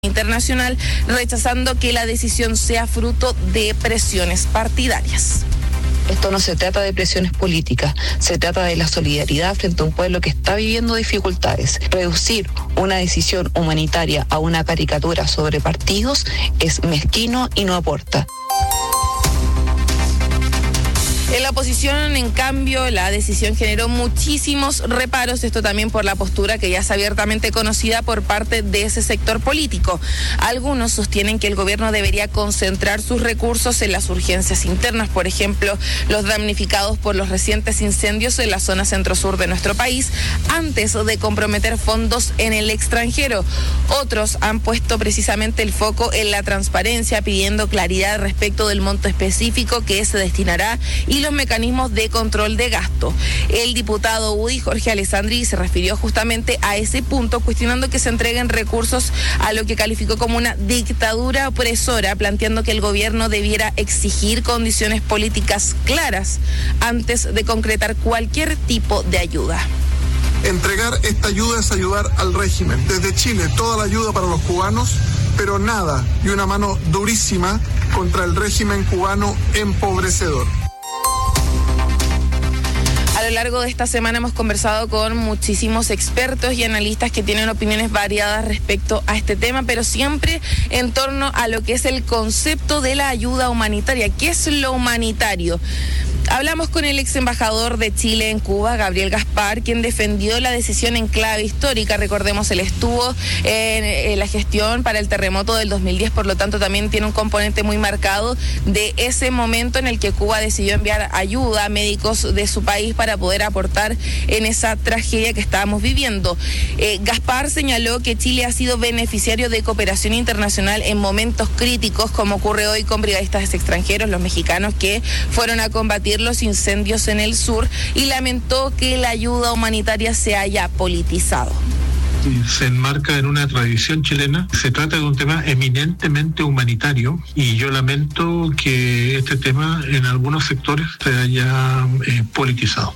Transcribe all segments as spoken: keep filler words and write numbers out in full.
internacional, rechazando que la decisión sea fruto de presiones partidarias. Esto no se trata de presiones políticas, se trata de la solidaridad frente a un pueblo que está viviendo dificultades. Reducir una decisión humanitaria a una caricatura sobre partidos es mezquino y no aporta. En la oposición, en cambio, la decisión generó muchísimos reparos, esto también por la postura que ya es abiertamente conocida por parte de ese sector político. Algunos sostienen que el gobierno debería concentrar sus recursos en las urgencias internas, por ejemplo, los damnificados por los recientes incendios en la zona centro-sur de nuestro país, antes de comprometer fondos en el extranjero. Otros han puesto precisamente el foco en la transparencia, pidiendo claridad respecto del monto específico que se destinará y los mecanismos de control de gasto. El diputado U D I, Jorge Alessandri, se refirió justamente a ese punto, cuestionando que se entreguen recursos a lo que calificó como una dictadura opresora, planteando que el gobierno debiera exigir condiciones políticas claras antes de concretar cualquier tipo de ayuda. Entregar esta ayuda es ayudar al régimen. Desde Chile, toda la ayuda para los cubanos, pero nada y una mano durísima contra el régimen cubano empobrecedor. A lo largo de esta semana hemos conversado con muchísimos expertos y analistas que tienen opiniones variadas respecto a este tema, pero siempre en torno a lo que es el concepto de la ayuda humanitaria. ¿Qué es lo humanitario? Hablamos con el ex embajador de Chile en Cuba, Gabriel Gaspar, quien defendió la decisión en clave histórica. Recordemos, él estuvo en, en la gestión para el terremoto del dos mil diez, por lo tanto también tiene un componente muy marcado de ese momento en el que Cuba decidió enviar ayuda a médicos de su país para poder aportar en esa tragedia que estábamos viviendo. Eh, Gaspar señaló que Chile ha sido beneficiario de cooperación internacional en momentos críticos, como ocurre hoy con brigadistas extranjeros, los mexicanos que fueron a combatir los incendios en el sur, y lamentó que la ayuda humanitaria se haya politizado. Se enmarca en una tradición chilena. Se trata de un tema eminentemente humanitario y yo lamento que este tema en algunos sectores se haya eh, politizado.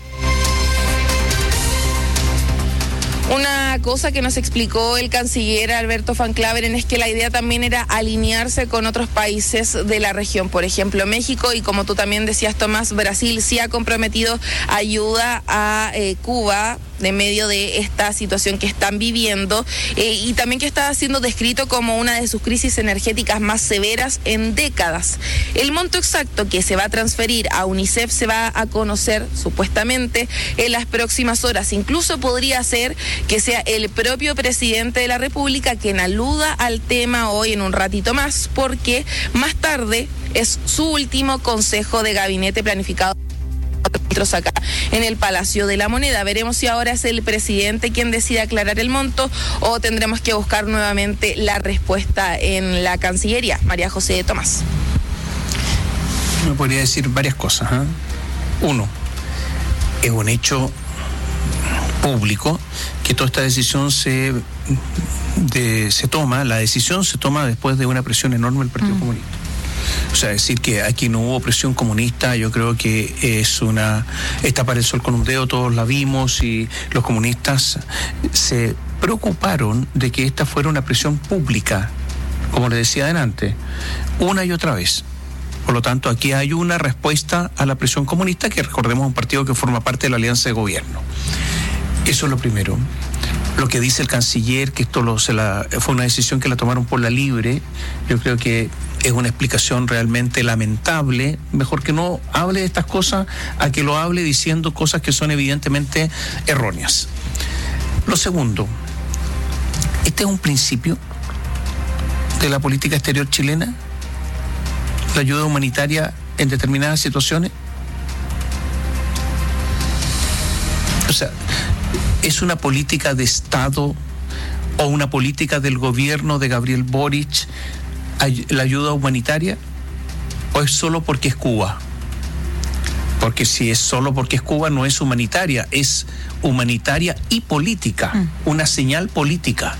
Una cosa que nos explicó el canciller Alberto Van Claveren es que la idea también era alinearse con otros países de la región, por ejemplo México, y como tú también decías, Tomás, Brasil sí ha comprometido ayuda a eh, Cuba de medio de esta situación que están viviendo eh, y también que está siendo descrito como una de sus crisis energéticas más severas en décadas. El monto exacto que se va a transferir a UNICEF se va a conocer supuestamente en las próximas horas. Incluso podría ser que sea el propio presidente de la República quien aluda al tema hoy en un ratito más, porque más tarde es su último consejo de gabinete planificado acá en el Palacio de la Moneda. Veremos si ahora es el presidente quien decide aclarar el monto o tendremos que buscar nuevamente la respuesta en la Cancillería. María José Tomás. Me podría decir varias cosas, ¿eh? Uno, es un hecho público que toda esta decisión se, de, se toma, la decisión se toma después de una presión enorme del Partido mm. Comunista. O sea, decir que aquí no hubo presión comunista, yo creo que es una... Esta para el sol con un dedo, todos la vimos, y los comunistas se preocuparon de que esta fuera una presión pública, como les decía adelante, una y otra vez. Por lo tanto, aquí hay una respuesta a la presión comunista, que recordemos es un partido que forma parte de la alianza de gobierno. Eso es lo primero. Lo que dice el canciller, que esto lo, se la, fue una decisión que la tomaron por la libre, yo creo que es una explicación realmente lamentable. Mejor que no hable de estas cosas a que lo hable diciendo cosas que son evidentemente erróneas. Lo segundo, este es un principio de la política exterior chilena, la ayuda humanitaria en determinadas situaciones. O sea, ¿es una política de Estado o una política del gobierno de Gabriel Boric la ayuda humanitaria, o es solo porque es Cuba? Porque si es solo porque es Cuba no es humanitaria, es humanitaria y política, mm. una señal política.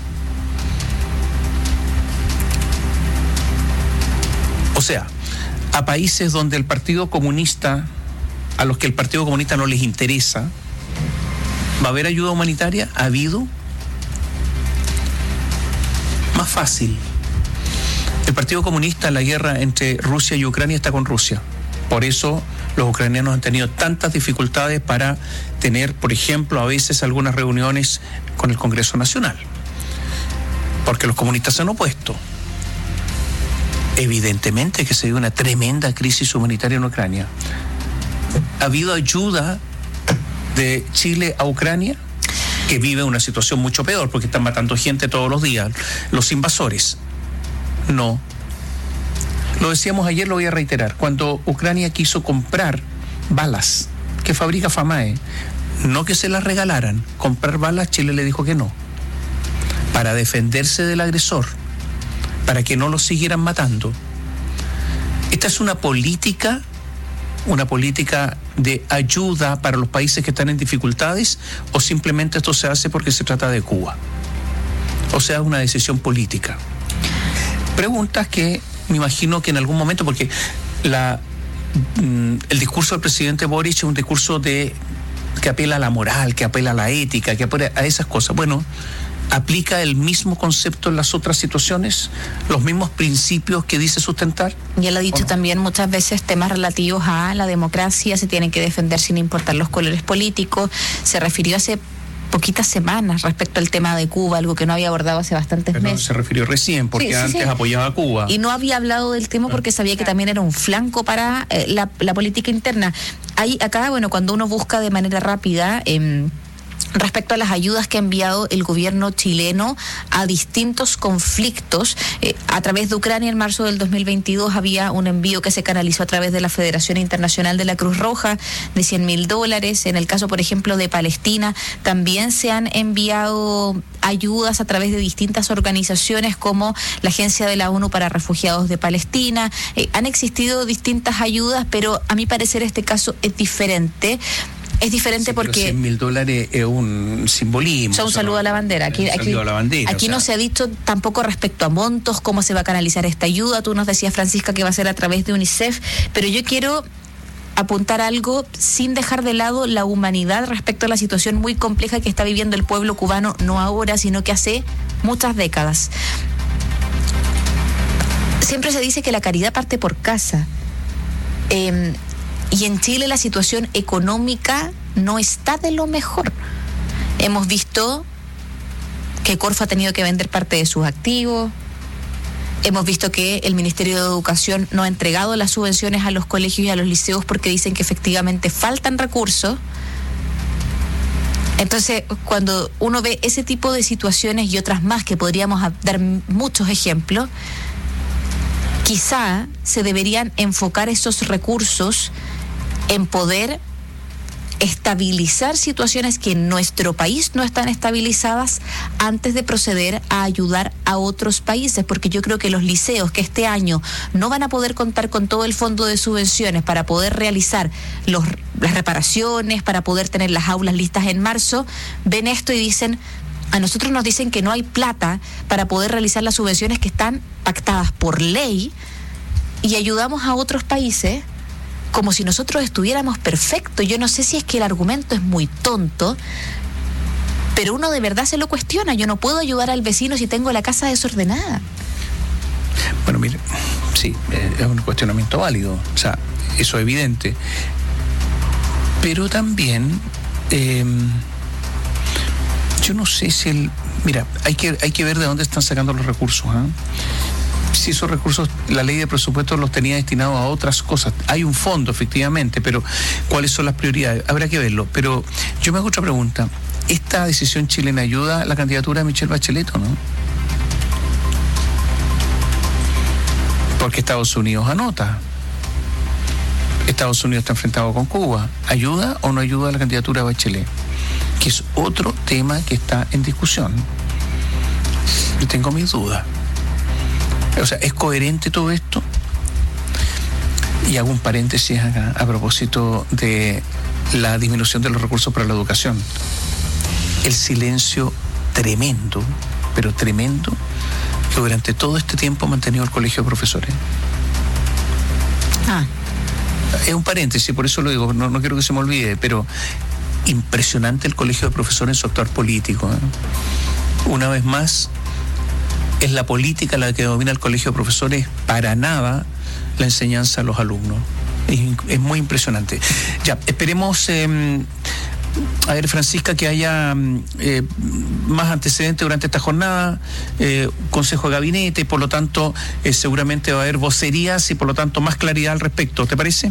O sea, a países donde el Partido Comunista, a los que el Partido Comunista no les interesa, ¿va a haber ayuda humanitaria? ¿Ha habido? Más fácil El Partido Comunista, la guerra entre Rusia y Ucrania está con Rusia. Por eso los ucranianos han tenido tantas dificultades para tener, por ejemplo, a veces algunas reuniones con el Congreso Nacional. Porque los comunistas se han opuesto. Evidentemente que se dio una tremenda crisis humanitaria en Ucrania. ¿Ha habido ayuda de Chile a Ucrania? Que vive una situación mucho peor porque están matando gente todos los días, los invasores. No. Lo decíamos ayer, lo voy a reiterar. Cuando Ucrania quiso comprar balas que fabrica FAMAE, no que se las regalaran, comprar balas, Chile le dijo que no. Para defenderse del agresor, para que no lo siguieran matando. Esta es una política, una política de ayuda para los países que están en dificultades, o simplemente esto se hace porque se trata de Cuba. O sea, una decisión política. Preguntas que me imagino que en algún momento, porque la, el discurso del presidente Boric es un discurso de que apela a la moral, que apela a la ética, que apela a esas cosas. Bueno, ¿aplica el mismo concepto en las otras situaciones? ¿Los mismos principios que dice sustentar? Y él ha dicho no? también muchas veces temas relativos a la democracia, se tienen que defender sin importar los colores políticos. Se refirió hace poquitas semanas respecto al tema de Cuba, algo que no había abordado hace bastantes Pero meses. se refirió recién, porque sí, sí, antes sí. apoyaba a Cuba. Y no había hablado del tema porque sabía que también era un flanco para eh, la, la política interna. Hay acá, bueno, cuando uno busca de manera rápida... Eh, respecto a las ayudas que ha enviado el gobierno chileno a distintos conflictos. Eh, a través de Ucrania, en marzo del dos mil veintidós, había un envío que se canalizó a través de la Federación Internacional de la Cruz Roja de cien mil dólares. En el caso, por ejemplo, de Palestina, también se han enviado ayudas a través de distintas organizaciones como la Agencia de la ONU para Refugiados de Palestina. Eh, han existido distintas ayudas, pero a mi parecer este caso es diferente. Es diferente sí, porque... cien mil dólares es un simbolismo. Son un saludo no, a la bandera. Aquí, aquí, a la bandera, aquí o sea. No se ha dicho tampoco respecto a montos, cómo se va a canalizar esta ayuda. Tú nos decías, Francisca, que va a ser a través de UNICEF, pero yo quiero apuntar algo sin dejar de lado la humanidad respecto a la situación muy compleja que está viviendo el pueblo cubano, no ahora, sino que hace muchas décadas. Siempre se dice que la caridad parte por casa. Eh, Y en Chile la situación económica no está de lo mejor. Hemos visto que Corfo ha tenido que vender parte de sus activos. Hemos visto que el Ministerio de Educación no ha entregado las subvenciones a los colegios y a los liceos porque dicen que efectivamente faltan recursos. Entonces, cuando uno ve ese tipo de situaciones y otras más, que podríamos dar muchos ejemplos, quizá se deberían enfocar esos recursos en poder estabilizar situaciones que en nuestro país no están estabilizadas antes de proceder a ayudar a otros países, porque yo creo que los liceos que este año no van a poder contar con todo el fondo de subvenciones para poder realizar los, las reparaciones, para poder tener las aulas listas en marzo, ven esto y dicen... A nosotros nos dicen que no hay plata para poder realizar las subvenciones que están pactadas por ley, y ayudamos a otros países como si nosotros estuviéramos perfectos. Yo no sé si es que el argumento es muy tonto, pero uno de verdad se lo cuestiona. Yo no puedo ayudar al vecino si tengo la casa desordenada. Bueno, mire, sí, es un cuestionamiento válido, o sea, eso es evidente. Pero también... Eh, Yo no sé si el... Mira, hay que, hay que ver de dónde están sacando los recursos. ¿eh? Si esos recursos, la ley de presupuestos los tenía destinados a otras cosas. Hay un fondo, efectivamente, pero ¿cuáles son las prioridades? Habrá que verlo. Pero yo me hago otra pregunta. ¿Esta decisión chilena ayuda a la candidatura de Michelle Bachelet o no? Porque Estados Unidos anota. Estados Unidos está enfrentado con Cuba. ¿Ayuda o no ayuda a la candidatura de Bachelet? Que es otro tema que está en discusión. Yo tengo mis dudas. O sea, ¿es coherente todo esto? Y hago un paréntesis acá a propósito de la disminución de los recursos para la educación. El silencio tremendo, pero tremendo, que durante todo este tiempo ha mantenido el Colegio de Profesores. Ah. Es un paréntesis, por eso lo digo, no, no quiero que se me olvide, pero impresionante el Colegio de Profesores en su actuar político. ¿eh? Una vez más, es la política la que domina el colegio de profesores, para nada la enseñanza a los alumnos. Es, es muy impresionante. Ya, esperemos... Eh, A ver, Francisca, que haya eh, más antecedentes durante esta jornada, eh, consejo de gabinete, por lo tanto, eh, seguramente va a haber vocerías y por lo tanto más claridad al respecto, ¿te parece?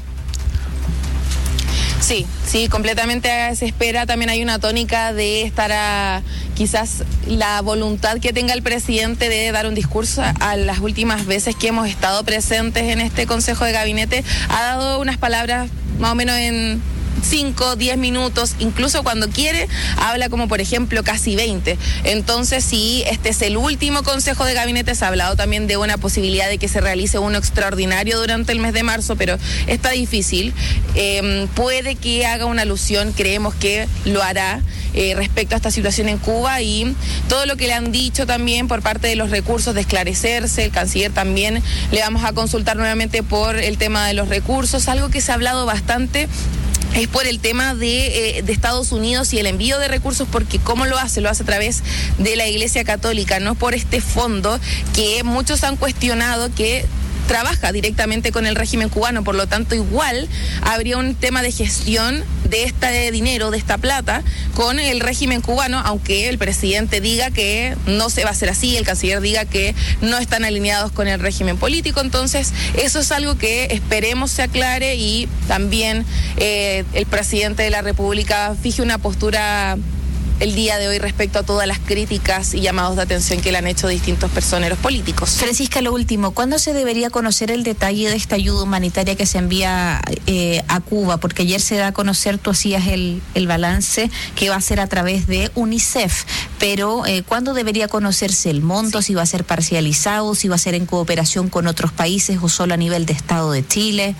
Sí, sí, completamente se espera. También hay una tónica de estar a quizás la voluntad que tenga el presidente de dar un discurso. A las últimas veces que hemos estado presentes en este consejo de gabinete, ha dado unas palabras más o menos en cinco, diez minutos, incluso cuando quiere, habla como por ejemplo casi veinte. Entonces, si este es el último consejo de gabinete, se ha hablado también de una posibilidad de que se realice uno extraordinario durante el mes de marzo, pero está difícil. Eh, puede que haga una alusión, creemos que lo hará, eh, respecto a esta situación en Cuba y todo lo que le han dicho también por parte de los recursos de esclarecerse. El canciller también le vamos a consultar nuevamente por el tema de los recursos, algo que se ha hablado bastante es por el tema de, eh, de Estados Unidos y el envío de recursos, porque ¿cómo lo hace? Lo hace a través de la Iglesia Católica, no por este fondo que muchos han cuestionado que trabaja directamente con el régimen cubano. Por lo tanto, igual habría un tema de gestión de este dinero, de esta plata, con el régimen cubano, aunque el presidente diga que no se va a hacer así, el canciller diga que no están alineados con el régimen político. Entonces, eso es algo que esperemos se aclare y también eh, el presidente de la República fije una postura el día de hoy respecto a todas las críticas y llamados de atención que le han hecho distintos personeros políticos. Francisca, lo último, ¿cuándo se debería conocer el detalle de esta ayuda humanitaria que se envía eh, a Cuba? Porque ayer se da a conocer, tú hacías el, el balance, que va a ser a través de UNICEF, pero eh, ¿cuándo debería conocerse el monto? Sí. Si va a ser parcializado, si va a ser en cooperación con otros países o solo a nivel de Estado de Chile.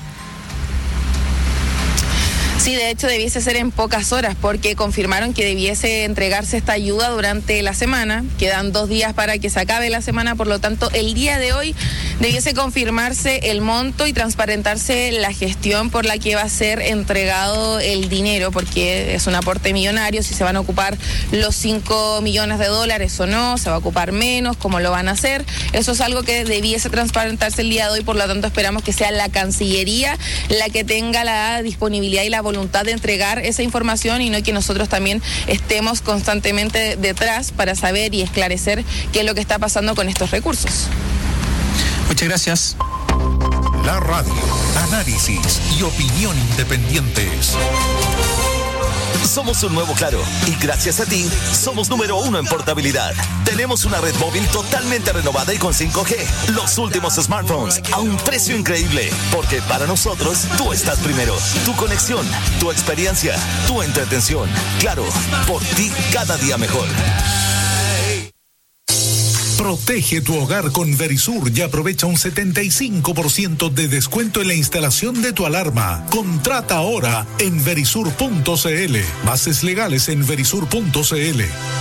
Sí, de hecho debiese ser en pocas horas, porque confirmaron que debiese entregarse esta ayuda durante la semana. Quedan dos días para que se acabe la semana, por lo tanto el día de hoy debiese confirmarse el monto y transparentarse la gestión por la que va a ser entregado el dinero, porque es un aporte millonario. Si se van a ocupar los cinco millones de dólares o no, se va a ocupar menos, cómo lo van a hacer. Eso es algo que debiese transparentarse el día de hoy, por lo tanto esperamos que sea la Cancillería la que tenga la disponibilidad y la voluntad de entregar esa información y no que nosotros también estemos constantemente detrás para saber y esclarecer qué es lo que está pasando con estos recursos. Muchas gracias. La radio, análisis y opinión independientes. Somos un nuevo Claro y gracias a ti somos número uno en portabilidad. Tenemos una red móvil totalmente renovada y con cinco G. Los últimos smartphones a un precio increíble, porque para nosotros tú estás primero. Tu conexión, tu experiencia, tu entretención. Claro, por ti cada día mejor. Protege tu hogar con Verisur y aprovecha un setenta y cinco por ciento de descuento en la instalación de tu alarma. Contrata ahora en verisur punto cl. Bases legales en verisur punto cl.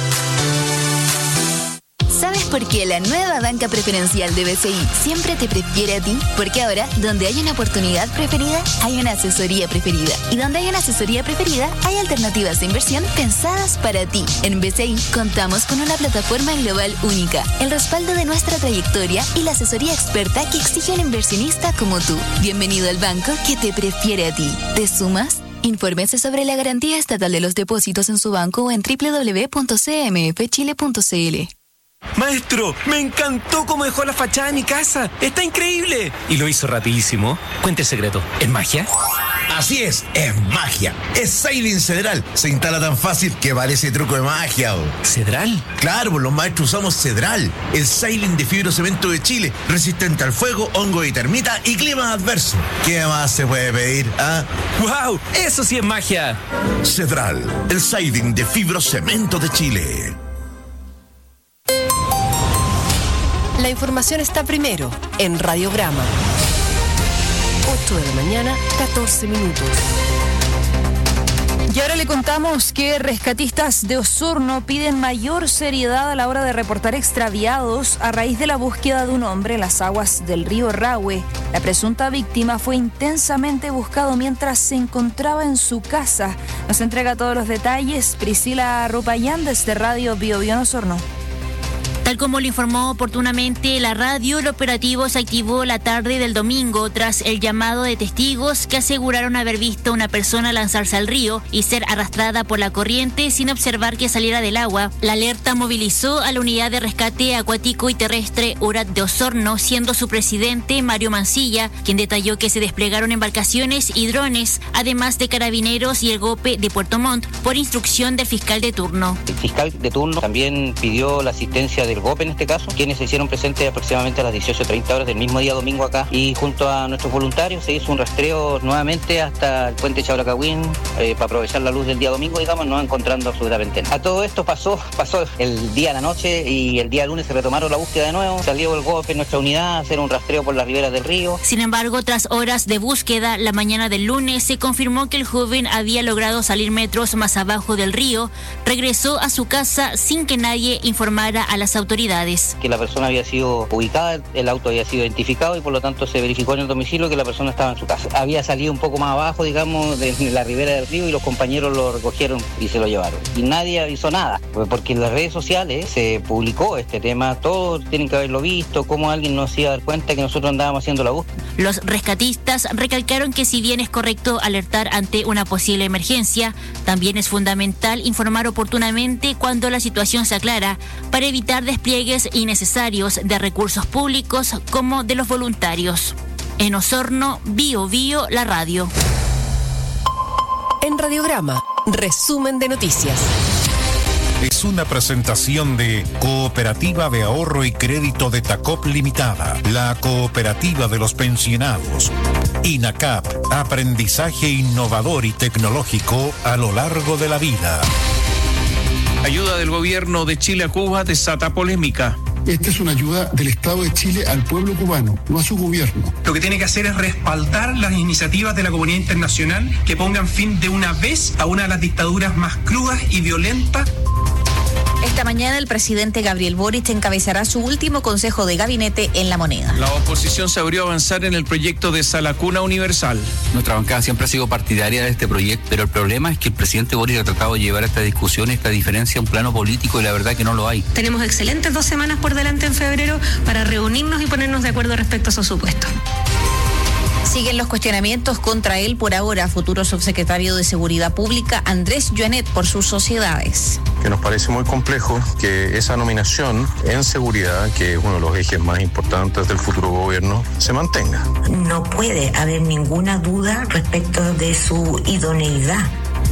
¿Sabes por qué la nueva banca preferencial de B C I siempre te prefiere a ti? Porque ahora, donde hay una oportunidad preferida, hay una asesoría preferida. Y donde hay una asesoría preferida, hay alternativas de inversión pensadas para ti. En B C I contamos con una plataforma global única, el respaldo de nuestra trayectoria y la asesoría experta que exige un inversionista como tú. Bienvenido al banco que te prefiere a ti. ¿Te sumas? Infórmese sobre la garantía estatal de los depósitos en su banco o en doble u doble u doble u punto c m f chile punto c l. Maestro, me encantó cómo dejó la fachada de mi casa. ¡Está increíble! Y lo hizo rapidísimo. Cuente el secreto. ¿Es magia? Así es, es magia. Es Siding Cedral. Se instala tan fácil que parece truco de magia. ¿O? ¿Cedral? Claro, pues los maestros usamos Cedral, el Siding de fibrocemento de Chile, resistente al fuego, hongo y termita y clima adverso. ¿Qué más se puede pedir? ¿Ah? ¡Wow! ¡Eso sí es magia! Cedral, el Siding de fibrocemento de Chile. La información está primero en Radiograma. ocho de la mañana, catorce minutos. Y ahora le contamos que rescatistas de Osorno piden mayor seriedad a la hora de reportar extraviados a raíz de la búsqueda de un hombre en las aguas del río Rahue. La presunta víctima fue intensamente buscado mientras se encontraba en su casa. Nos entrega todos los detalles Priscila Rupayán desde Radio Bio Bio en Osorno. Tal como lo informó oportunamente la radio, el operativo se activó la tarde del domingo tras el llamado de testigos que aseguraron haber visto a una persona lanzarse al río y ser arrastrada por la corriente sin observar que saliera del agua. La alerta movilizó a la unidad de rescate acuático y terrestre U R A T de Osorno, siendo su presidente Mario Mancilla, quien detalló que se desplegaron embarcaciones y drones, además de carabineros y el GOPE de Puerto Montt, por instrucción del fiscal de turno. El fiscal de turno también pidió la asistencia de el GOPE en este caso, quienes se hicieron presentes aproximadamente a las dieciocho treinta horas del mismo día domingo acá, y junto a nuestros voluntarios se hizo un rastreo nuevamente hasta el puente Chauracagüín eh, para aprovechar la luz del día domingo, digamos, no encontrando absolutamente nada. A todo esto pasó, pasó el día a la noche y el día lunes se retomaron la búsqueda de nuevo, salió el GOPE en nuestra unidad a hacer un rastreo por las riberas del río. Sin embargo, tras horas de búsqueda, la mañana del lunes se confirmó que el joven había logrado salir metros más abajo del río, regresó a su casa sin que nadie informara a las autoridades. Que la persona había sido ubicada, el auto había sido identificado y por lo tanto se verificó en el domicilio que la persona estaba en su casa. Había salido un poco más abajo, digamos, de la ribera del río y los compañeros lo recogieron y se lo llevaron. Y nadie hizo nada, porque en las redes sociales se publicó este tema, todos tienen que haberlo visto, cómo alguien nos iba a dar cuenta que nosotros andábamos haciendo la búsqueda. Los rescatistas recalcaron que si bien es correcto alertar ante una posible emergencia, también es fundamental informar oportunamente cuando la situación se aclara para evitar despliegues innecesarios de recursos públicos como de los voluntarios. En Osorno, Bio Bio, la radio. En Radiograma, resumen de noticias. Es una presentación de Cooperativa de Ahorro y Crédito de Tacop Limitada, la cooperativa de los pensionados. INACAP, aprendizaje innovador y tecnológico a lo largo de la vida. Ayuda del gobierno de Chile a Cuba desata polémica. Esta es una ayuda del Estado de Chile al pueblo cubano, no a su gobierno. Lo que tiene que hacer es respaldar las iniciativas de la comunidad internacional que pongan fin de una vez a una de las dictaduras más crudas y violentas. Esta mañana el presidente Gabriel Boric encabezará su último consejo de gabinete en La Moneda. La oposición se abrió a avanzar en el proyecto de Sala Cuna Universal. Nuestra bancada siempre ha sido partidaria de este proyecto, pero el problema es que el presidente Boric ha tratado de llevar esta discusión, esta diferencia a un plano político y la verdad que no lo hay. Tenemos excelentes dos semanas por delante en febrero para reunirnos y ponernos de acuerdo respecto a su supuesto. Siguen los cuestionamientos contra él por ahora, futuro subsecretario de Seguridad Pública Andrés Joanet, por sus sociedades. Que nos parece muy complejo que esa nominación en seguridad, que es uno de los ejes más importantes del futuro gobierno, se mantenga. No puede haber ninguna duda respecto de su idoneidad.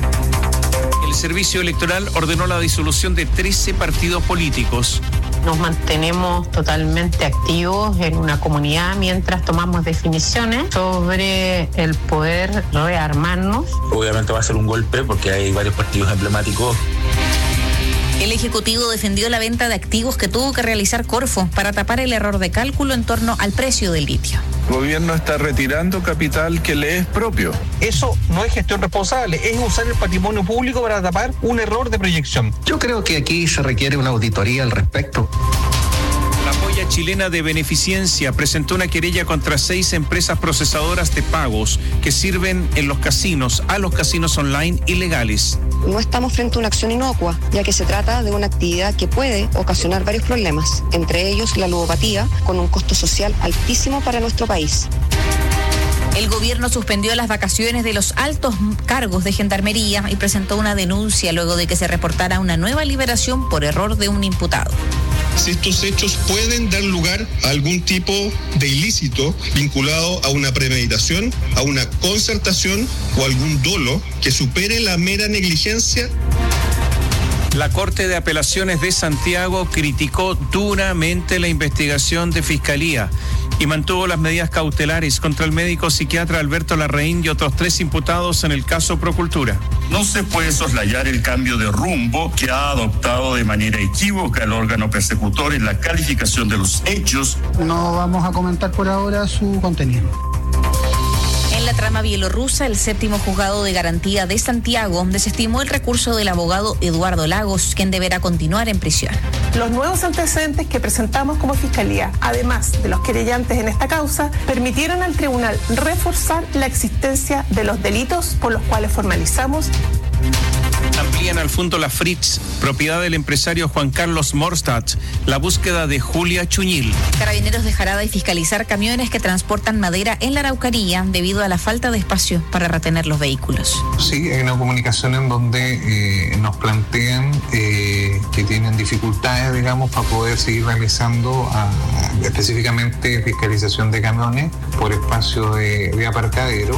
El Servicio Electoral ordenó la disolución de trece partidos políticos. Nos mantenemos totalmente activos en una comunidad mientras tomamos definiciones sobre el poder rearmarnos. Obviamente va a ser un golpe porque hay varios partidos emblemáticos. El Ejecutivo defendió la venta de activos que tuvo que realizar Corfo para tapar el error de cálculo en torno al precio del litio. El gobierno está retirando capital que le es propio. Eso no es gestión responsable, es usar el patrimonio público para tapar un error de proyección. Yo creo que aquí se requiere una auditoría al respecto. La Polla Chilena de Beneficencia presentó una querella contra seis empresas procesadoras de pagos que sirven en los casinos, a los casinos online ilegales. No estamos frente a una acción inocua, ya que se trata de una actividad que puede ocasionar varios problemas, entre ellos la ludopatía, con un costo social altísimo para nuestro país. El gobierno suspendió las vacaciones de los altos cargos de Gendarmería y presentó una denuncia luego de que se reportara una nueva liberación por error de un imputado. Si estos hechos pueden dar lugar a algún tipo de ilícito vinculado a una premeditación, a una concertación o algún dolo que supere la mera negligencia. La Corte de Apelaciones de Santiago criticó duramente la investigación de Fiscalía y mantuvo las medidas cautelares contra el médico psiquiatra Alberto Larraín y otros tres imputados en el caso Procultura. No se puede soslayar el cambio de rumbo que ha adoptado de manera equívoca el órgano persecutor en la calificación de los hechos. No vamos a comentar por ahora su contenido. En la trama bielorrusa, el séptimo juzgado de garantía de Santiago desestimó el recurso del abogado Eduardo Lagos, quien deberá continuar en prisión. Los nuevos antecedentes que presentamos como Fiscalía, además de los querellantes en esta causa, permitieron al tribunal reforzar la existencia de los delitos por los cuales formalizamos. Ampliado Amplían al fondo La Fritz, propiedad del empresario Juan Carlos Morstadt, la búsqueda de Julia Chuñil. Carabineros dejará de fiscalizar camiones que transportan madera en la Araucanía debido a la falta de espacio para retener los vehículos. Sí, hay una comunicación en donde eh, nos plantean eh, que tienen dificultades, digamos, para poder seguir realizando a, específicamente fiscalización de camiones por espacio de, de aparcadero.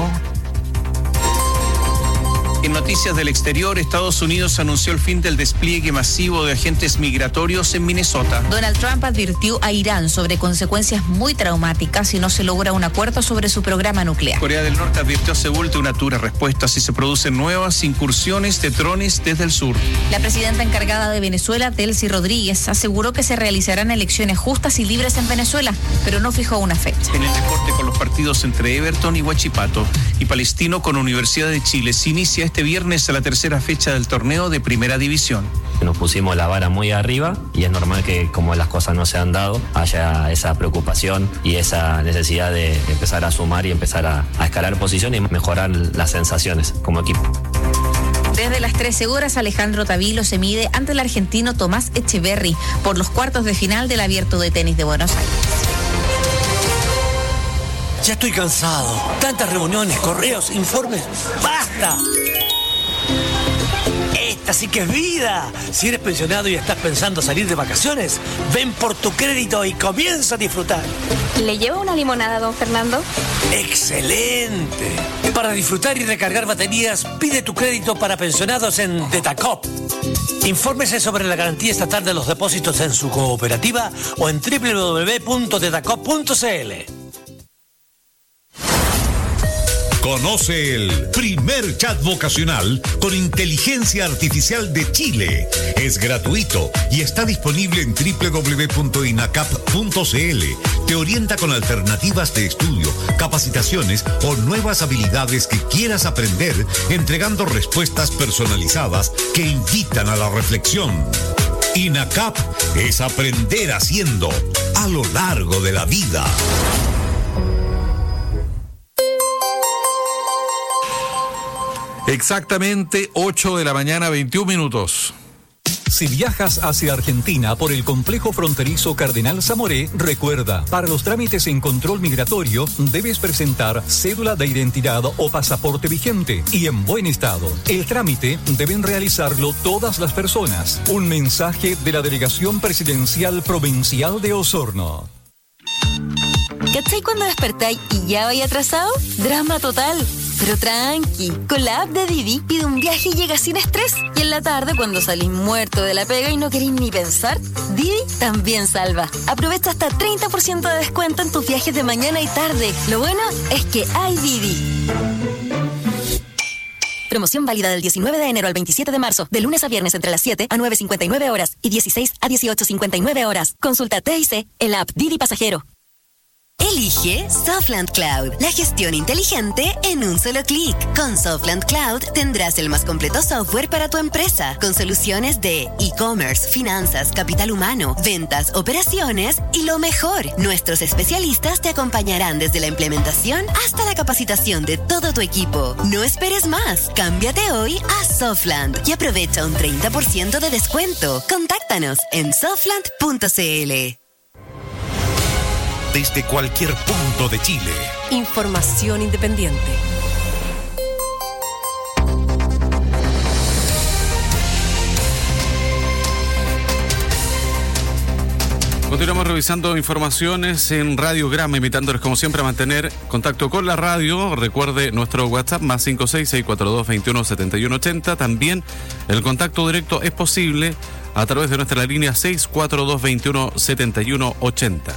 En noticias del exterior, Estados Unidos anunció el fin del despliegue masivo de agentes migratorios en Minnesota. Donald Trump advirtió a Irán sobre consecuencias muy traumáticas si no se logra un acuerdo sobre su programa nuclear. Corea del Norte advirtió a Seúl de una dura respuesta si se producen nuevas incursiones de drones desde el sur. La presidenta encargada de Venezuela, Delcy Rodríguez, aseguró que se realizarán elecciones justas y libres en Venezuela, pero no fijó una fecha. En el deporte, con los partidos entre Everton y Huachipato y Palestino con Universidad de Chile, se inicia este viernes a la tercera fecha del torneo de Primera División. Nos pusimos la vara muy arriba y es normal que, como las cosas no se han dado, haya esa preocupación y esa necesidad de empezar a sumar y empezar a, a escalar posiciones y mejorar las sensaciones como equipo. Desde las trece horas, Alejandro Tavilo se mide ante el argentino Tomás Echeverry por los cuartos de final del Abierto de Tenis de Buenos Aires. Ya estoy cansado. Tantas reuniones, correos, informes. ¡Basta! Esta sí que es vida. Si eres pensionado y estás pensando salir de vacaciones, ven por tu crédito y comienza a disfrutar. ¿Le llevo una limonada, don Fernando? ¡Excelente! Para disfrutar y recargar baterías, pide tu crédito para pensionados en Detacop. Infórmese sobre la garantía estatal de los depósitos en su cooperativa o en doble u doble u doble u punto detacop punto c l. Conoce el primer chat vocacional con inteligencia artificial de Chile. Es gratuito y está disponible en doble u doble u doble u punto inacap punto c l. Te orienta con alternativas de estudio, capacitaciones o nuevas habilidades que quieras aprender, entregando respuestas personalizadas que invitan a la reflexión. INACAP es aprender haciendo a lo largo de la vida. Exactamente ocho de la mañana, veintiún minutos. Si viajas hacia Argentina por el complejo fronterizo Cardenal Zamoré, recuerda, para los trámites en control migratorio debes presentar cédula de identidad o pasaporte vigente y en buen estado. El trámite deben realizarlo todas las personas. Un mensaje de la Delegación Presidencial Provincial de Osorno. ¿Cachai cuando despertáis y ya vais atrasado? Drama total. Pero tranqui, con la app de Didi pide un viaje y llega sin estrés. Y en la tarde, cuando salís muerto de la pega y no queréis ni pensar, Didi también salva. Aprovecha hasta treinta por ciento de descuento en tus viajes de mañana y tarde. Lo bueno es que hay Didi. Promoción válida del diecinueve de enero al veintisiete de marzo, de lunes a viernes entre las siete a nueve cincuenta y nueve horas y dieciséis a dieciocho cincuenta y nueve horas. Consulta T I C en la app Didi Pasajero. Elige Softland Cloud, la gestión inteligente en un solo clic. Con Softland Cloud tendrás el más completo software para tu empresa, con soluciones de e-commerce, finanzas, capital humano, ventas, operaciones y lo mejor, nuestros especialistas te acompañarán desde la implementación hasta la capacitación de todo tu equipo. No esperes más, cámbiate hoy a Softland y aprovecha un treinta por ciento de descuento. Contáctanos en softland punto c l. Desde cualquier punto de Chile. Información independiente. Continuamos revisando informaciones en Radiograma, invitándoles como siempre a mantener contacto con la radio. Recuerde nuestro WhatsApp más cinco seis seis cuatro dos dos uno siete uno ocho cero. También el contacto directo es posible a través de nuestra línea seis cuatro dos dos uno siete uno ocho cero.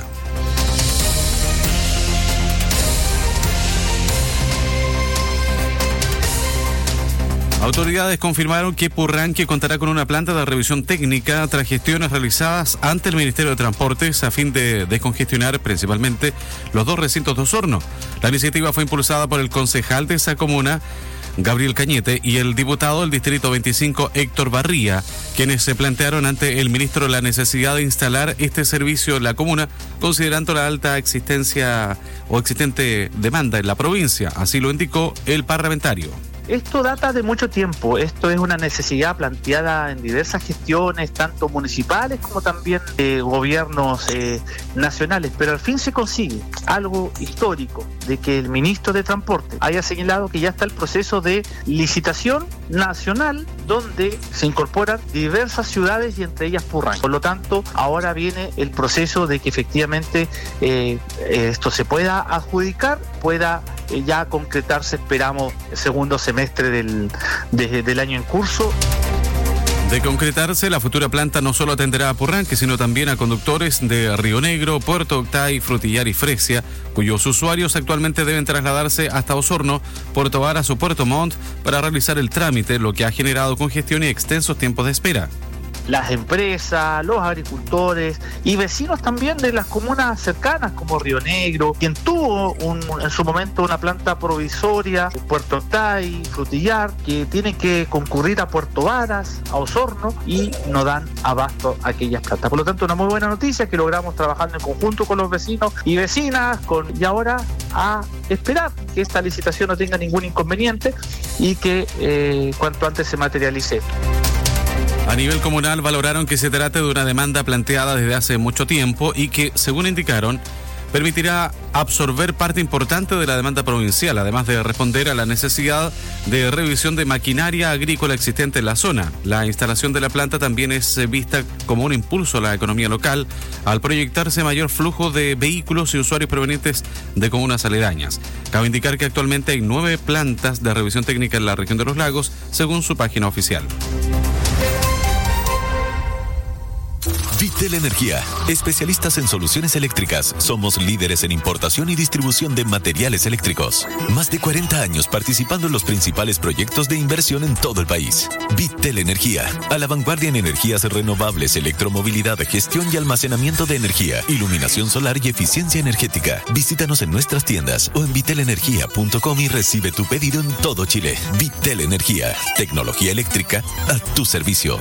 Autoridades confirmaron que Purranque contará con una planta de revisión técnica tras gestiones realizadas ante el Ministerio de Transportes a fin de descongestionar principalmente los dos recintos de Osorno. La iniciativa fue impulsada por el concejal de esa comuna, Gabriel Cañete, y el diputado del Distrito veinticinco, Héctor Barría, quienes se plantearon ante el ministro la necesidad de instalar este servicio en la comuna, considerando la alta existencia o existente demanda en la provincia. Así lo indicó el parlamentario. Esto data de mucho tiempo, esto es una necesidad planteada en diversas gestiones, tanto municipales como también de gobiernos eh, nacionales, pero al fin se consigue algo histórico, de que el ministro de Transporte haya señalado que ya está el proceso de licitación nacional, donde se incorporan diversas ciudades y entre ellas Purranque. Por lo tanto, ahora viene el proceso de que efectivamente eh, esto se pueda adjudicar, pueda eh, ya concretarse, esperamos, el segundo semestre del, de, del año en curso. De concretarse, la futura planta no solo atenderá a Purranque, sino también a conductores de Río Negro, Puerto Octay, Frutillar y Fresia, cuyos usuarios actualmente deben trasladarse hasta Osorno, Puerto Varas o Puerto Montt para realizar el trámite, lo que ha generado congestión y extensos tiempos de espera. Las empresas, los agricultores y vecinos también de las comunas cercanas como Río Negro, quien tuvo un, en su momento una planta provisoria, Puerto Octay, Frutillar, que tienen que concurrir a Puerto Varas, a Osorno y no dan abasto a aquellas plantas. Por lo tanto, una muy buena noticia que logramos trabajando en conjunto con los vecinos y vecinas con, y ahora a esperar que esta licitación no tenga ningún inconveniente y que eh, cuanto antes se materialice. A nivel comunal valoraron que se trate de una demanda planteada desde hace mucho tiempo y que, según indicaron, permitirá absorber parte importante de la demanda provincial, además de responder a la necesidad de revisión de maquinaria agrícola existente en la zona. La instalación de la planta también es vista como un impulso a la economía local al proyectarse mayor flujo de vehículos y usuarios provenientes de comunas aledañas. Cabe indicar que actualmente hay nueve plantas de revisión técnica en la región de los lagos, según su página oficial. Vitel Energía, especialistas en soluciones eléctricas. Somos líderes en importación y distribución de materiales eléctricos. Más de cuarenta años participando en los principales proyectos de inversión en todo el país. Vitel Energía, a la vanguardia en energías renovables, electromovilidad, gestión y almacenamiento de energía, iluminación solar y eficiencia energética. Visítanos en nuestras tiendas o en vitel energía punto com y recibe tu pedido en todo Chile. Vitel Energía, tecnología eléctrica a tu servicio.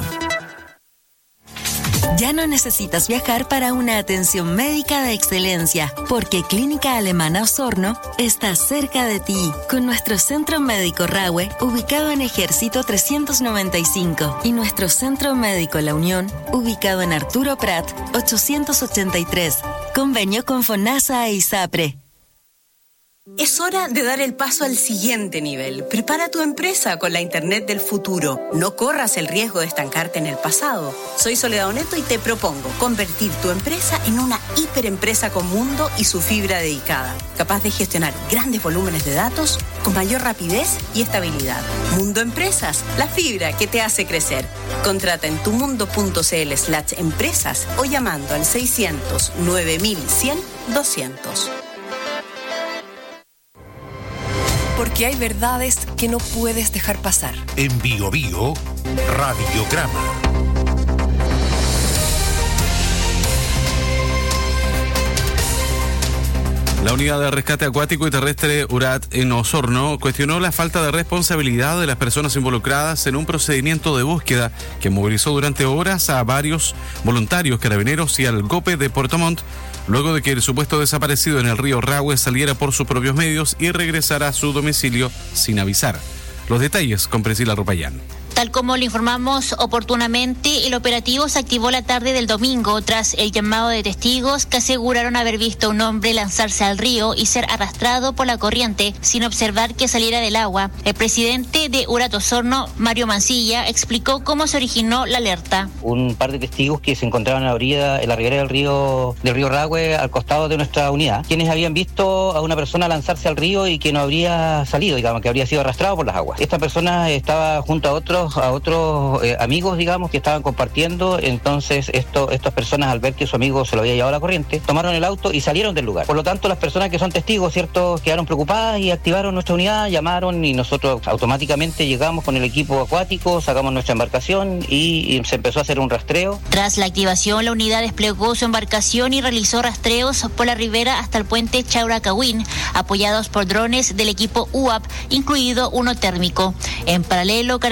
Ya no necesitas viajar para una atención médica de excelencia, porque Clínica Alemana Osorno está cerca de ti, con nuestro Centro Médico Rahue, ubicado en Ejército trescientos noventa y cinco, y nuestro Centro Médico La Unión, ubicado en Arturo Prat ochocientos ochenta y tres. Convenio con FONASA e ISAPRE. Es hora de dar el paso al siguiente nivel. Prepara tu empresa con la Internet del futuro. No corras el riesgo de estancarte en el pasado. Soy Soledad Oneto y te propongo convertir tu empresa en una hiperempresa con Mundo y su fibra dedicada, capaz de gestionar grandes volúmenes de datos con mayor rapidez y estabilidad. Mundo Empresas, la fibra que te hace crecer. Contrata en tumundo.cl slash empresas o llamando al seiscientos nueve mil cien doscientos. Porque hay verdades que no puedes dejar pasar. En Bio Bio, Radiograma. La unidad de rescate acuático y terrestre U R A T en Osorno cuestionó la falta de responsabilidad de las personas involucradas en un procedimiento de búsqueda que movilizó durante horas a varios voluntarios carabineros y al GOPE de Puerto Montt, luego de que el supuesto desaparecido en el río Rahue saliera por sus propios medios y regresara a su domicilio sin avisar. Los detalles con Priscila Rupayán. Tal como lo informamos oportunamente, el operativo se activó la tarde del domingo tras el llamado de testigos que aseguraron haber visto a un hombre lanzarse al río y ser arrastrado por la corriente sin observar que saliera del agua. El presidente de U R A T Osorno, Mario Mancilla, explicó cómo se originó la alerta. Un par de testigos que se encontraban en la orilla, en la ribera del río del río Rahue, al costado de nuestra unidad, quienes habían visto a una persona lanzarse al río y que no habría salido, digamos, que habría sido arrastrado por las aguas. Esta persona estaba junto a otros a otros eh, amigos, digamos, que estaban compartiendo. Entonces esto, estas personas, al ver que su amigo se lo había llevado a la corriente, tomaron el auto y salieron del lugar. Por lo tanto, las personas que son testigos, ¿cierto?, quedaron preocupadas y activaron nuestra unidad, llamaron y nosotros automáticamente llegamos con el equipo acuático, sacamos nuestra embarcación y, y se empezó a hacer un rastreo. Tras la activación, la unidad desplegó su embarcación y realizó rastreos por la ribera hasta el puente Chauracahuín, apoyados por drones del equipo U A P, incluido uno térmico. En paralelo, Carabineros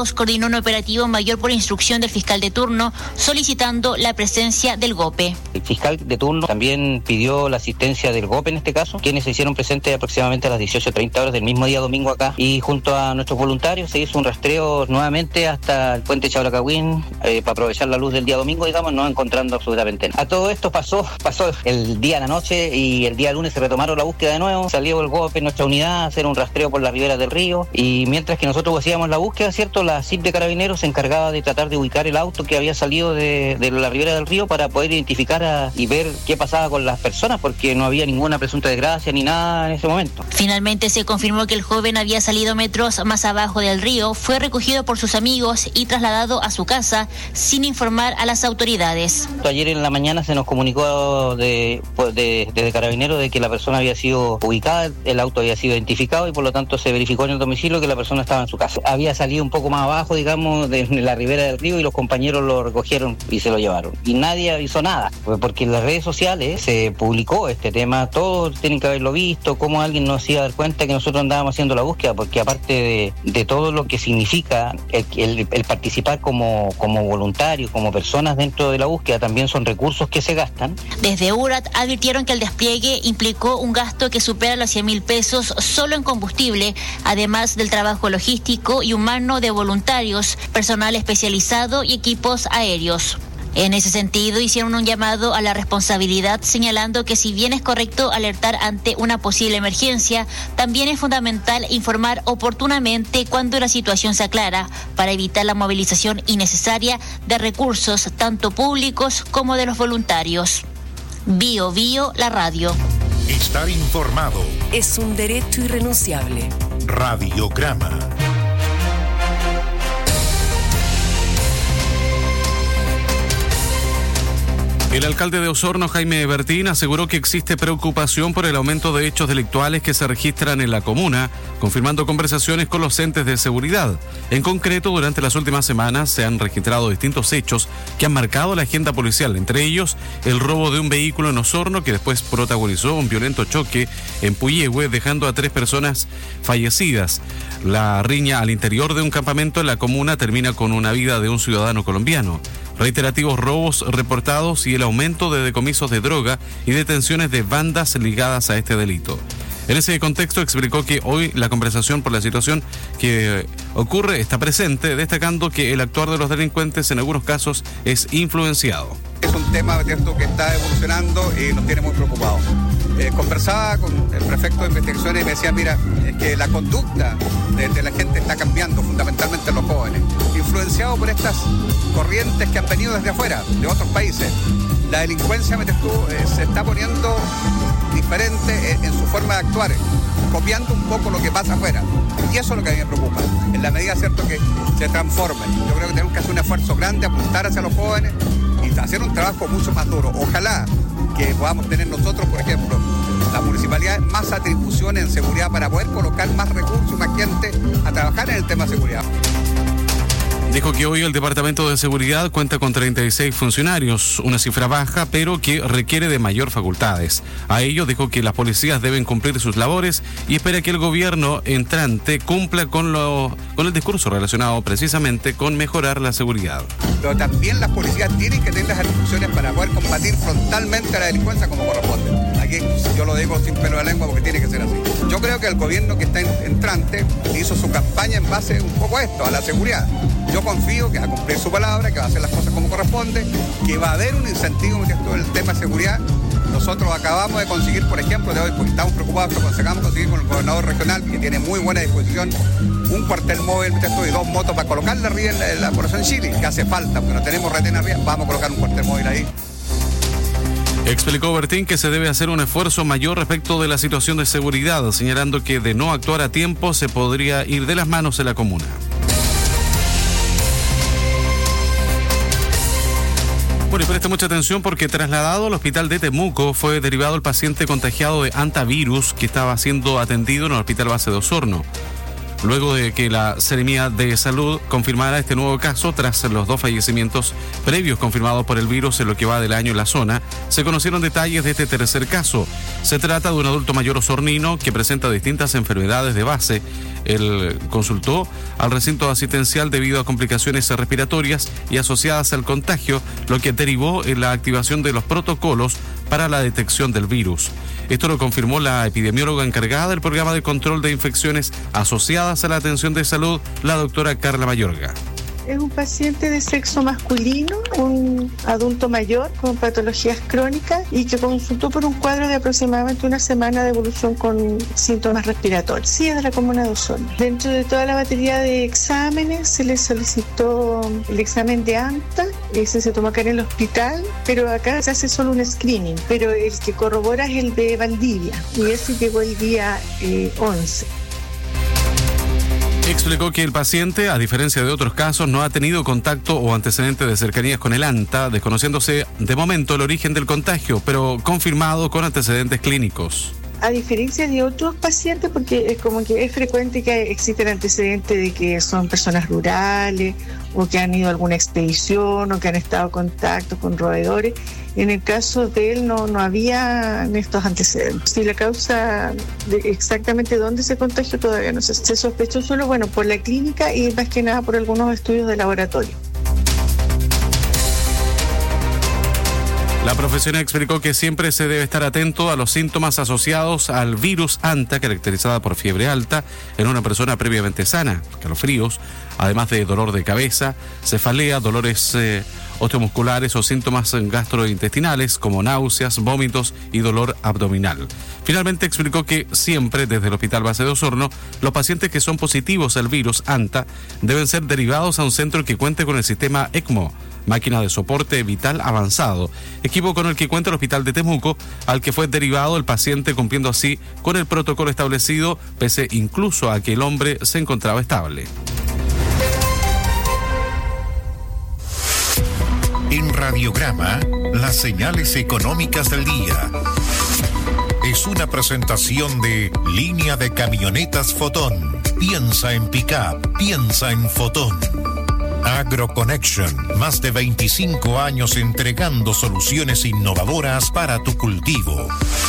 Testigos coordinó un operativo mayor por instrucción del fiscal de turno, solicitando la presencia del GOPE. El fiscal de turno también pidió la asistencia del GOPE en este caso, quienes se hicieron presentes aproximadamente a las dieciocho treinta horas del mismo día domingo acá, y junto a nuestros voluntarios se hizo un rastreo nuevamente hasta el puente Chabracagüín eh, para aprovechar la luz del día domingo, digamos, no encontrando absolutamente nada. A todo esto pasó, pasó el día a la noche y el día lunes se retomaron la búsqueda de nuevo, salió el GOPE, nuestra unidad, a hacer un rastreo por las riberas del río, y mientras que nosotros hacíamos la búsqueda, ¿cierto?, la C I P de Carabineros se encargaba de tratar de ubicar el auto que había salido de, de la ribera del río para poder identificar a, y ver qué pasaba con las personas, porque no había ninguna presunta desgracia ni nada en ese momento. Finalmente se confirmó que el joven había salido metros más abajo del río, fue recogido por sus amigos y trasladado a su casa sin informar a las autoridades. Ayer en la mañana se nos comunicó de, de, desde Carabineros de que la persona había sido ubicada, el auto había sido identificado y por lo tanto se verificó en el domicilio que la persona estaba en su casa. Había salido un poco más abajo, digamos, de la ribera del río y los compañeros lo recogieron y se lo llevaron. Y nadie avisó nada, porque en las redes sociales se publicó este tema, todos tienen que haberlo visto, cómo alguien nos iba a dar cuenta que nosotros andábamos haciendo la búsqueda, porque aparte de, de todo lo que significa el, el, el participar como, como voluntarios, como personas dentro de la búsqueda, también son recursos que se gastan. Desde U R A T advirtieron que el despliegue implicó un gasto que supera los cien mil pesos solo en combustible, además del trabajo logístico y humano de voluntarios, personal especializado y equipos aéreos. En ese sentido, hicieron un llamado a la responsabilidad, señalando que si bien es correcto alertar ante una posible emergencia, también es fundamental informar oportunamente cuando la situación se aclara, para evitar la movilización innecesaria de recursos, tanto públicos como de los voluntarios. Bio Bio, la radio. Estar informado es un derecho irrenunciable. Radiograma. El alcalde de Osorno, Jaime Bertín, aseguró que existe preocupación por el aumento de hechos delictuales que se registran en la comuna, confirmando conversaciones con los entes de seguridad. En concreto, durante las últimas semanas se han registrado distintos hechos que han marcado la agenda policial, entre ellos el robo de un vehículo en Osorno que después protagonizó un violento choque en Puyehue, dejando a tres personas fallecidas. La riña al interior de un campamento en la comuna termina con una vida de un ciudadano colombiano. Reiterativos robos reportados y el aumento de decomisos de droga y detenciones de bandas ligadas a este delito. En ese contexto explicó que hoy la conversación por la situación que ocurre está presente, destacando que el actuar de los delincuentes en algunos casos es influenciado. Es un tema, ¿cierto?, que está evolucionando y nos tiene muy preocupados. Eh, conversaba con el prefecto de investigaciones y me decía, mira, es que la conducta de, de la gente está cambiando, fundamentalmente los jóvenes, influenciado por estas corrientes que han venido desde afuera, de otros países. La delincuencia, metes tú, eh, se está poniendo diferente en, en su forma de actuar, copiando un poco lo que pasa afuera. Y eso es lo que a mí me preocupa, en la medida, cierto, que se transformen. Yo creo que tenemos que hacer un esfuerzo grande, apuntar hacia los jóvenes y hacer un trabajo mucho más duro. Ojalá que podamos tener nosotros, por ejemplo, la municipalidad, más atribuciones en seguridad para poder colocar más recursos, más gente a trabajar en el tema de seguridad. Dijo que hoy el Departamento de Seguridad cuenta con treinta y seis funcionarios, una cifra baja, pero que requiere de mayor facultades. A ello dijo que las policías deben cumplir sus labores y espera que el gobierno entrante cumpla con, lo, con el discurso relacionado precisamente con mejorar la seguridad. Pero también las policías tienen que tener las atribuciones para poder combatir frontalmente a la delincuencia como corresponde. Aquí yo lo digo sin pelo de lengua porque tiene que ser así. Yo creo que el gobierno que está entrante hizo su campaña en base un poco a esto, a la seguridad. Yo confío que va a cumplir su palabra, que va a hacer las cosas como corresponde, que va a haber un incentivo en todo el tema de seguridad. Nosotros acabamos de conseguir, por ejemplo, de hoy, porque estamos preocupados, pero acabamos de conseguir con el gobernador regional, que tiene muy buena disposición, un cuartel móvil y dos motos para colocarle arriba en la, en la corazón de Chile, que hace falta, porque no tenemos retén arriba, vamos a colocar un cuartel móvil ahí. Explicó Bertín que se debe hacer un esfuerzo mayor respecto de la situación de seguridad, señalando que de no actuar a tiempo se podría ir de las manos en la comuna. Bueno, y preste mucha atención porque trasladado al hospital de Temuco fue derivado el paciente contagiado de hantavirus que estaba siendo atendido en el hospital base de Osorno. luego de que la Seremía de Salud confirmara este nuevo caso tras los dos fallecimientos previos confirmados por el virus en lo que va del año en la zona. Se conocieron detalles de este tercer caso. Se trata de un adulto mayor osornino que presenta distintas enfermedades de base. Él consultó al recinto asistencial debido a complicaciones respiratorias y asociadas al contagio, lo que derivó en la activación de los protocolos para la detección del virus. Esto lo confirmó la epidemióloga encargada del programa de control de infecciones asociadas a la atención de salud, la doctora Carla Mayorga. Es un paciente de sexo masculino, un adulto mayor con patologías crónicas y que consultó por un cuadro de aproximadamente una semana de evolución con síntomas respiratorios. Sí, es de la comuna de Osorno. Dentro de toda la batería de exámenes se le solicitó el examen de ANTA, ese se tomó acá en el hospital, pero acá se hace solo un screening, pero el que corrobora es el de Valdivia y ese llegó el día eh, once. Explicó que el paciente, a diferencia de otros casos, no ha tenido contacto o antecedentes de cercanías con el ANTA, desconociéndose de momento el origen del contagio, pero confirmado con antecedentes clínicos. A diferencia de otros pacientes, porque es como que es frecuente que existen antecedentes de que son personas rurales o que han ido a alguna expedición o que han estado en contacto con roedores. En el caso de él no, no había estos antecedentes. Si la causa de exactamente dónde se contagió todavía no se, se sospechó solo, bueno, por la clínica y más que nada por algunos estudios de laboratorio. La profesional explicó que siempre se debe estar atento a los síntomas asociados al virus ANTA, caracterizada por fiebre alta en una persona previamente sana, escalofríos, además de dolor de cabeza, cefalea, dolores eh, osteomusculares o síntomas gastrointestinales como náuseas, vómitos y dolor abdominal. Finalmente explicó que siempre desde el Hospital Base de Osorno, los pacientes que son positivos al virus ANTA deben ser derivados a un centro que cuente con el sistema ECMO, máquina de soporte vital avanzado, equipo con el que cuenta el Hospital de Temuco, al que fue derivado el paciente, cumpliendo así con el protocolo establecido, pese incluso a que el hombre se encontraba estable. En Radiograma, las señales económicas del día. Es una presentación de Línea de Camionetas Fotón. Piensa en pick-up, piensa en Fotón. AgroConnection, más de veinticinco años entregando soluciones innovadoras para tu cultivo.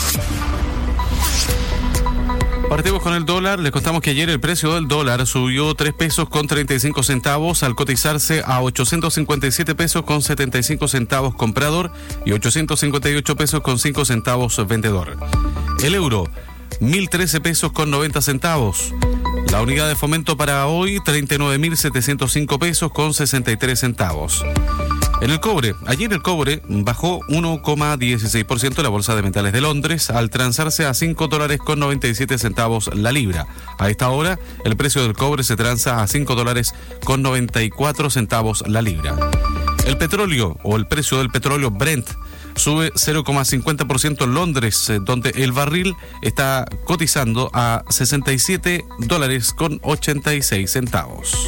Partimos con el dólar. Les contamos que ayer el precio del dólar subió tres pesos con treinta y cinco centavos al cotizarse a ochocientos cincuenta y siete pesos con setenta y cinco centavos comprador y ochocientos cincuenta y ocho pesos con cinco centavos vendedor. El euro, mil trece pesos con noventa centavos. La unidad de fomento para hoy, treinta y nueve mil setecientos cinco pesos con sesenta y tres centavos. En el cobre, ayer el cobre bajó uno coma dieciséis por ciento en la Bolsa de Metales de Londres al transarse a cinco dólares con noventa y siete centavos la libra. A esta hora, el precio del cobre se transa a cinco dólares con noventa y cuatro centavos la libra. El petróleo o el precio del petróleo Brent sube cero coma cincuenta por ciento en Londres, donde el barril está cotizando a sesenta y siete dólares con ochenta y seis centavos.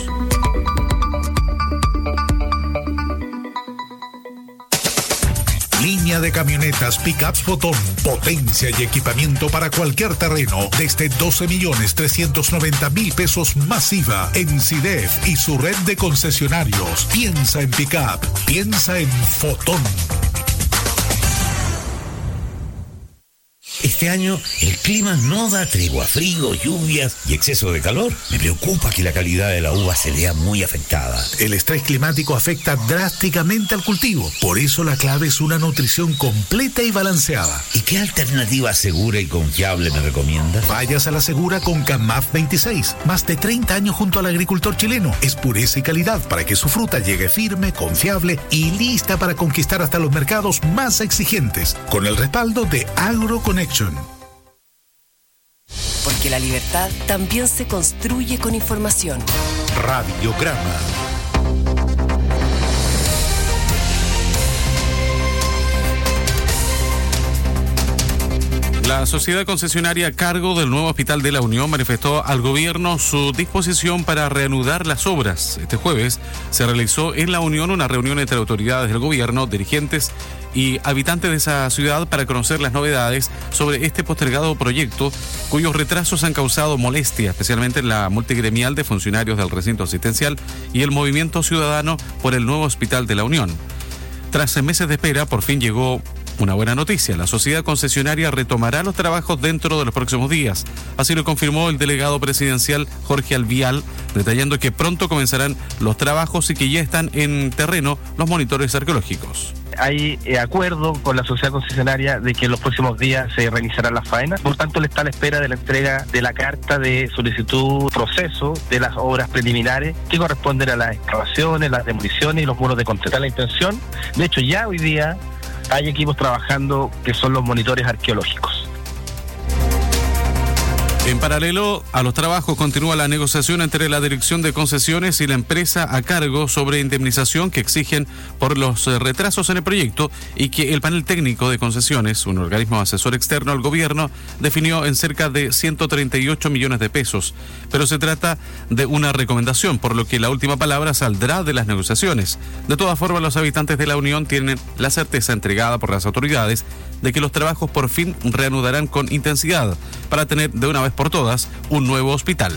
Línea de camionetas Pickups Fotón. Potencia y equipamiento para cualquier terreno desde doce millones trescientos noventa mil pesos masiva en SIDEF y su red de concesionarios. Piensa en Pickup. Piensa en Fotón. Este año el clima no da tregua, frío, lluvias y exceso de calor. Me preocupa que la calidad de la uva se vea muy afectada. El estrés climático afecta drásticamente al cultivo. Por eso la clave es una nutrición completa y balanceada. ¿Y qué alternativa segura y confiable me recomienda? Vayas a la segura con CAMAF veintiséis. Más de treinta años junto al agricultor chileno. Es pureza y calidad para que su fruta llegue firme, confiable y lista para conquistar hasta los mercados más exigentes. Con el respaldo de AgroConnection. Porque la libertad también se construye con información. Radiograma. La sociedad concesionaria a cargo del nuevo Hospital de la Unión manifestó al gobierno su disposición para reanudar las obras. Este jueves se realizó en la Unión una reunión entre autoridades del gobierno, dirigentes y habitantes de esa ciudad para conocer las novedades sobre este postergado proyecto, cuyos retrasos han causado molestia, especialmente en la multigremial de funcionarios del recinto asistencial y el movimiento ciudadano por el nuevo Hospital de la Unión. Tras meses de espera, por fin llegó una buena noticia. La sociedad concesionaria retomará los trabajos dentro de los próximos días. Así lo confirmó el delegado presidencial Jorge Alvial, detallando que pronto comenzarán los trabajos y que ya están en terreno los monitores arqueológicos. Hay eh, acuerdo con la sociedad concesionaria de que en los próximos días se realizarán las faenas. Por tanto, le está a la espera de la entrega de la carta de solicitud proceso de las obras preliminares que corresponden a las excavaciones, las demoliciones y los muros de concretar. La intención, de hecho, ya hoy día hay equipos trabajando que son los monitores arqueológicos. En paralelo a los trabajos continúa la negociación entre la Dirección de Concesiones y la empresa a cargo sobre indemnización que exigen por los retrasos en el proyecto y que el panel técnico de concesiones, un organismo asesor externo al gobierno, definió en cerca de ciento treinta y ocho millones de pesos. Pero se trata de una recomendación, por lo que la última palabra saldrá de las negociaciones. De todas formas, los habitantes de la Unión tienen la certeza entregada por las autoridades de que los trabajos por fin reanudarán con intensidad para tener de una vez por todas un nuevo hospital.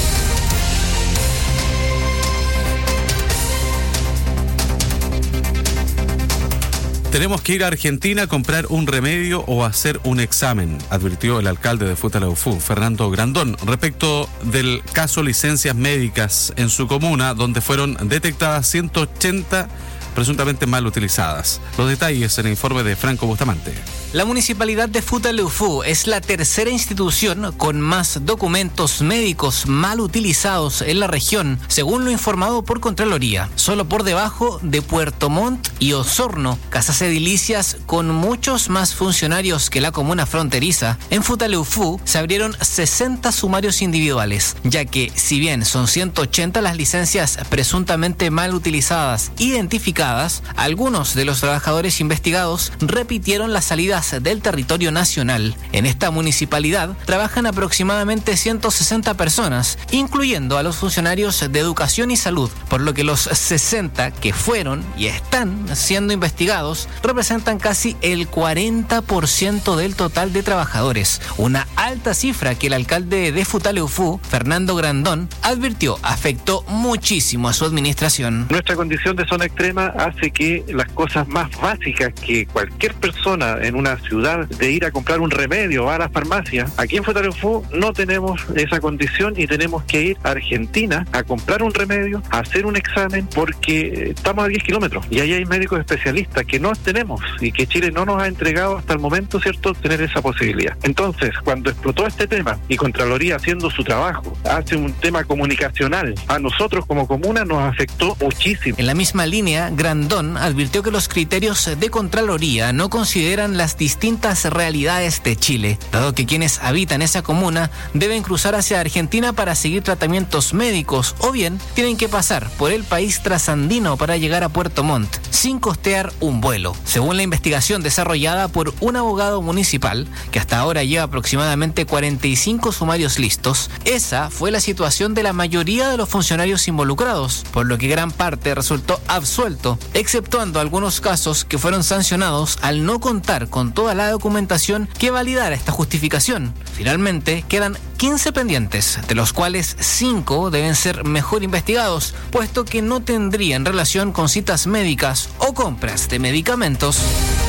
Tenemos que ir a Argentina a comprar un remedio o hacer un examen, advirtió el alcalde de Futaleufú, Fernando Grandón, respecto del caso licencias médicas en su comuna, donde fueron detectadas ciento ochenta presuntamente mal utilizadas. Los detalles en el informe de Franco Bustamante. La municipalidad de Futaleufú es la tercera institución con más documentos médicos mal utilizados en la región, según lo informado por Contraloría, solo por debajo de Puerto Montt y Osorno, casas edilicias con muchos más funcionarios que la comuna fronteriza. En Futaleufú se abrieron sesenta sumarios individuales, ya que si bien son ciento ochenta las licencias presuntamente mal utilizadas identificadas, algunos de los trabajadores investigados repitieron las salidas del territorio nacional. En esta municipalidad trabajan aproximadamente ciento sesenta personas, incluyendo a los funcionarios de educación y salud, por lo que los sesenta que fueron y están siendo investigados representan casi el cuarenta por ciento del total de trabajadores, una alta cifra que el alcalde de Futaleufú, Fernando Grandón, advirtió afectó muchísimo a su administración. Nuestra condición de zona extrema hace que las cosas más básicas que cualquier persona en una ciudad, de ir a comprar un remedio, va a la farmacia, aquí en Futaleufú no tenemos esa condición y tenemos que ir a Argentina a comprar un remedio, a hacer un examen, porque estamos a diez kilómetros y ahí hay médicos especialistas que no tenemos y que Chile no nos ha entregado hasta el momento, ¿cierto?, tener esa posibilidad. Entonces, cuando explotó este tema y Contraloría haciendo su trabajo, hace un tema comunicacional, a nosotros como comuna nos afectó muchísimo. En la misma línea, Grandón advirtió que los criterios de Contraloría no consideran las distintas realidades de Chile, dado que quienes habitan esa comuna deben cruzar hacia Argentina para seguir tratamientos médicos o bien tienen que pasar por el país trasandino para llegar a Puerto Montt, sin costear un vuelo. Según la investigación desarrollada por un abogado municipal, que hasta ahora lleva aproximadamente cuarenta y cinco sumarios listos, esa fue la situación de la mayoría de los funcionarios involucrados, por lo que gran parte resultó absuelto, exceptuando algunos casos que fueron sancionados al no contar con toda la documentación que validara esta justificación. Finalmente, quedan quince pendientes, de los cuales cinco deben ser mejor investigados, puesto que no tendrían relación con citas médicas o compras de medicamentos.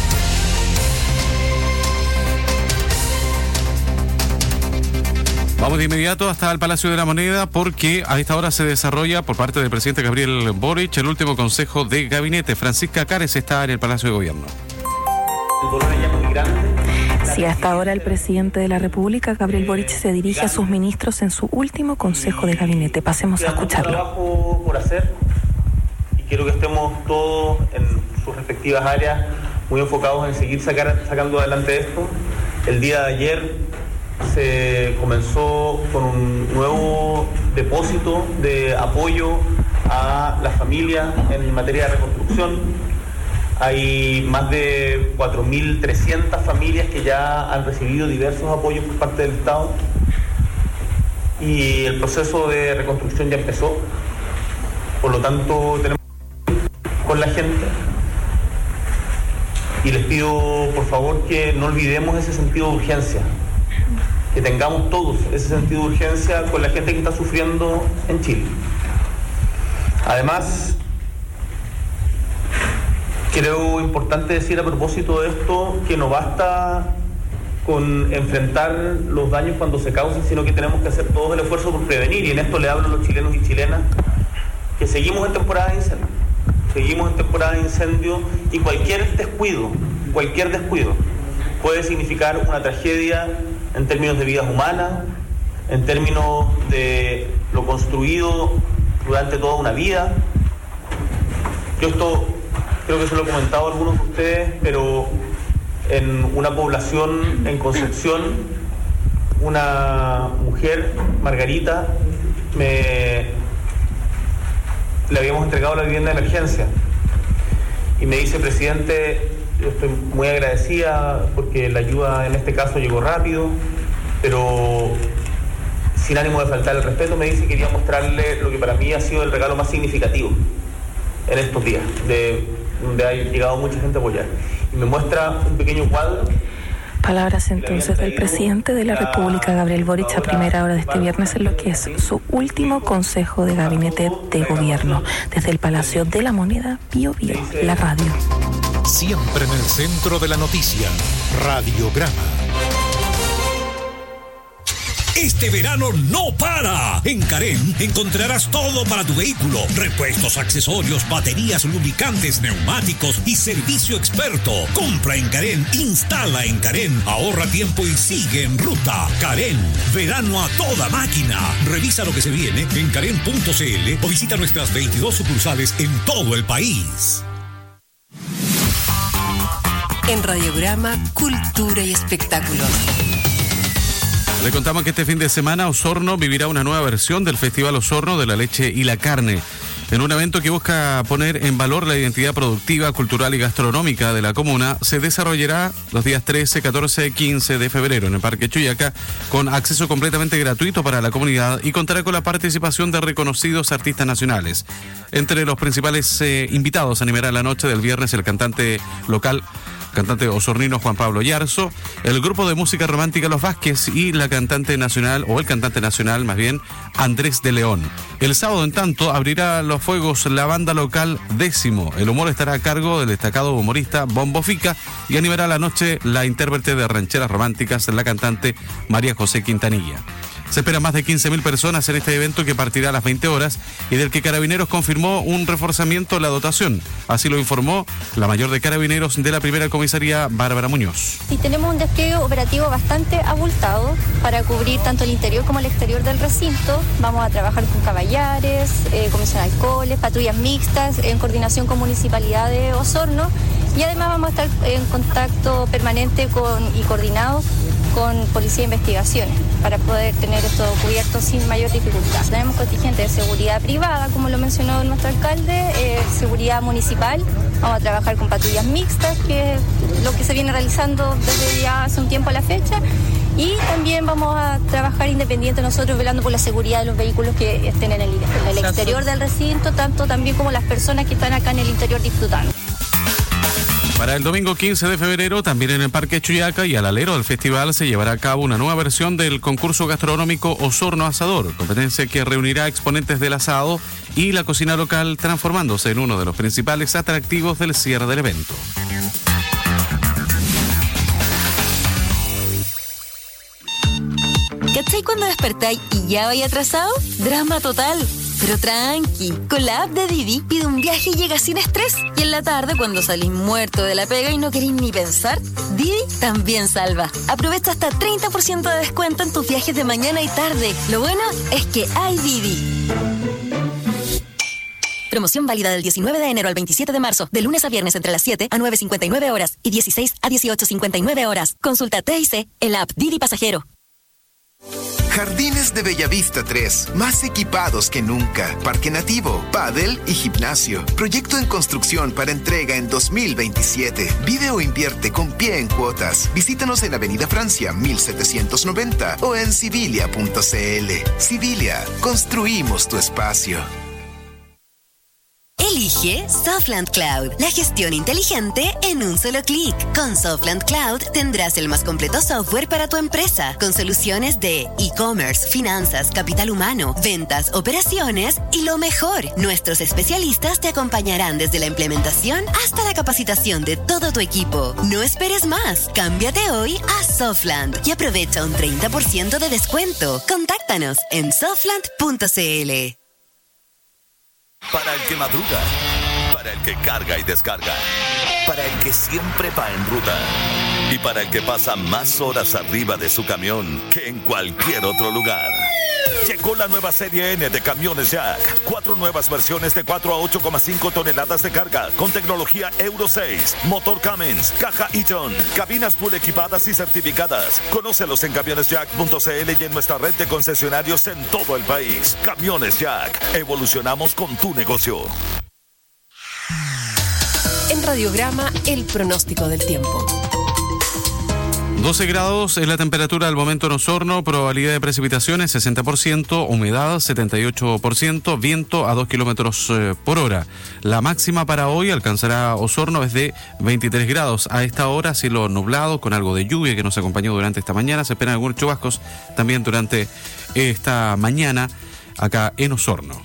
Vamos de inmediato hasta el Palacio de la Moneda porque a esta hora se desarrolla por parte del presidente Gabriel Boric el último consejo de gabinete. Francisca Cares está en el Palacio de Gobierno. El dolor allá es muy grande. Sí, hasta ahora el presidente de la República, Gabriel Boric, se dirige a sus ministros en su último consejo de gabinete. Pasemos a escucharlo. Hay mucho trabajo por hacer y quiero que estemos todos en sus respectivas áreas muy enfocados en seguir sacar, sacando adelante esto. El día de ayer se comenzó con un nuevo depósito de apoyo a las familias en materia de reconstrucción. Hay más de cuatro mil trescientas familias que ya han recibido diversos apoyos por parte del Estado y el proceso de reconstrucción ya empezó. Por lo tanto, tenemos con la gente. Y les pido, por favor, que no olvidemos ese sentido de urgencia, que tengamos todos ese sentido de urgencia con la gente que está sufriendo en Chile. Además, creo importante decir a propósito de esto que no basta con enfrentar los daños cuando se causen, sino que tenemos que hacer todo el esfuerzo por prevenir, y en esto le hablo a los chilenos y chilenas que seguimos en temporada de incendio, seguimos en temporada de incendio y cualquier descuido, cualquier descuido puede significar una tragedia en términos de vidas humanas, en términos de lo construido durante toda una vida. Yo esto creo que se lo he comentado a algunos de ustedes, pero en una población en Concepción, una mujer, Margarita, me, le habíamos entregado la vivienda de emergencia y me dice: presidente, yo estoy muy agradecida porque la ayuda en este caso llegó rápido, pero sin ánimo de faltar el respeto, me dice que quería mostrarle lo que para mí ha sido el regalo más significativo en estos días, de donde ha llegado mucha gente a apoyar. Y me muestra un pequeño cuadro. Palabras entonces del presidente de la República, Gabriel Boric, a primera hora de este viernes en lo que es su último consejo de gabinete de gobierno. Desde el Palacio de la Moneda, Bio Bio, la radio. Siempre en el centro de la noticia, Radiograma. Este verano no para. En Carén encontrarás todo para tu vehículo: repuestos, accesorios, baterías, lubricantes, neumáticos y servicio experto. Compra en Carén, instala en Carén, ahorra tiempo y sigue en ruta. Carén, verano a toda máquina. Revisa lo que se viene en carén punto c l o visita nuestras veintidós sucursales en todo el país. En Radiograma, cultura y espectáculos. Le contamos que este fin de semana Osorno vivirá una nueva versión del Festival Osorno de la Leche y la Carne, en un evento que busca poner en valor la identidad productiva, cultural y gastronómica de la comuna. Se desarrollará los días trece, catorce y quince de febrero en el Parque Chuyaca, con acceso completamente gratuito para la comunidad, y contará con la participación de reconocidos artistas nacionales. Entre los principales eh, invitados animará la noche del viernes el cantante local cantante osornino Juan Pablo Yarzo, el grupo de música romántica Los Vázquez y la cantante nacional, o el cantante nacional más bien, Andrés de León. El sábado, en tanto, abrirá los fuegos la banda local Décimo. El humor estará a cargo del destacado humorista Bombo Fica, y animará la noche la intérprete de rancheras románticas, la cantante María José Quintanilla. Se esperan más de quince mil personas en este evento, que partirá a las veinte horas y del que Carabineros confirmó un reforzamiento en la dotación. Así lo informó la mayor de Carabineros de la primera comisaría, Bárbara Muñoz. Sí, tenemos un despliegue operativo bastante abultado para cubrir tanto el interior como el exterior del recinto. Vamos a trabajar con caballares, eh, comisión de alcoholes, patrullas mixtas, en coordinación con Municipalidad de Osorno, y además vamos a estar en contacto permanente con y coordinados con Policía de Investigaciones para poder tener esto cubierto sin mayor dificultad. Tenemos contingente de seguridad privada, como lo mencionó nuestro alcalde, eh, seguridad municipal. Vamos a trabajar con patrullas mixtas, que es lo que se viene realizando desde ya hace un tiempo a la fecha. Y también vamos a trabajar independiente nosotros, velando por la seguridad de los vehículos que estén en el, en el exterior del recinto, tanto también como las personas que están acá en el interior disfrutando. Para el domingo quince de febrero, también en el Parque Chuyaca y al alero del festival, se llevará a cabo una nueva versión del concurso gastronómico Osorno Asador, competencia que reunirá exponentes del asado y la cocina local, transformándose en uno de los principales atractivos del cierre del evento. ¿Cachai cuando despertáis y ya vais atrasado? Drama total. Pero tranqui, con la app de Didi pide un viaje y llega sin estrés. Y en la tarde, cuando salís muerto de la pega y no queréis ni pensar, Didi también salva. Aprovecha hasta treinta por ciento de descuento en tus viajes de mañana y tarde. Lo bueno es que hay Didi. Promoción válida del diecinueve de enero al veintisiete de marzo, de lunes a viernes entre las siete a nueve cincuenta y nueve horas y dieciséis a dieciocho cincuenta y nueve horas. Consulta T I C en la app Didi Pasajero. Jardines de Bellavista tres, más equipados que nunca. Parque nativo, pádel y gimnasio. Proyecto en construcción para entrega en dos mil veintisiete. Vive o invierte con pie en cuotas. Visítanos en Avenida Francia mil setecientos noventa o en civilia punto c l. Civilia, construimos tu espacio. Elige Elige Softland Cloud, la gestión inteligente en un solo clic. Con Softland Cloud tendrás el más completo software para tu empresa, con soluciones de e-commerce, finanzas, capital humano, ventas, operaciones y lo mejor, nuestros especialistas te acompañarán desde la implementación hasta la capacitación de todo tu equipo. No esperes más, cámbiate hoy a Softland y aprovecha un treinta por ciento de descuento. Contáctanos en softland punto c l. Para el que madruga, para el que carga y descarga, para el que siempre va en ruta y para el que pasa más horas arriba de su camión que en cualquier otro lugar. Llegó la nueva serie N de camiones Jack. Cuatro nuevas versiones de cuatro a ocho coma cinco toneladas de carga con tecnología Euro seis, motor Cummins, caja Eaton, cabinas full equipadas y certificadas. Conócelos en camiones jack punto c l y en nuestra red de concesionarios en todo el país. Camiones Jack. Evolucionamos con tu negocio. En Radiograma, el pronóstico del tiempo. doce grados es la temperatura al momento en Osorno, probabilidad de precipitaciones sesenta por ciento, humedad setenta y ocho por ciento, viento a dos kilómetros eh, por hora. La máxima para hoy alcanzará Osorno es de veintitrés grados. A esta hora cielo nublado con algo de lluvia que nos acompañó durante esta mañana. Se esperan algunos chubascos también durante esta mañana acá en Osorno.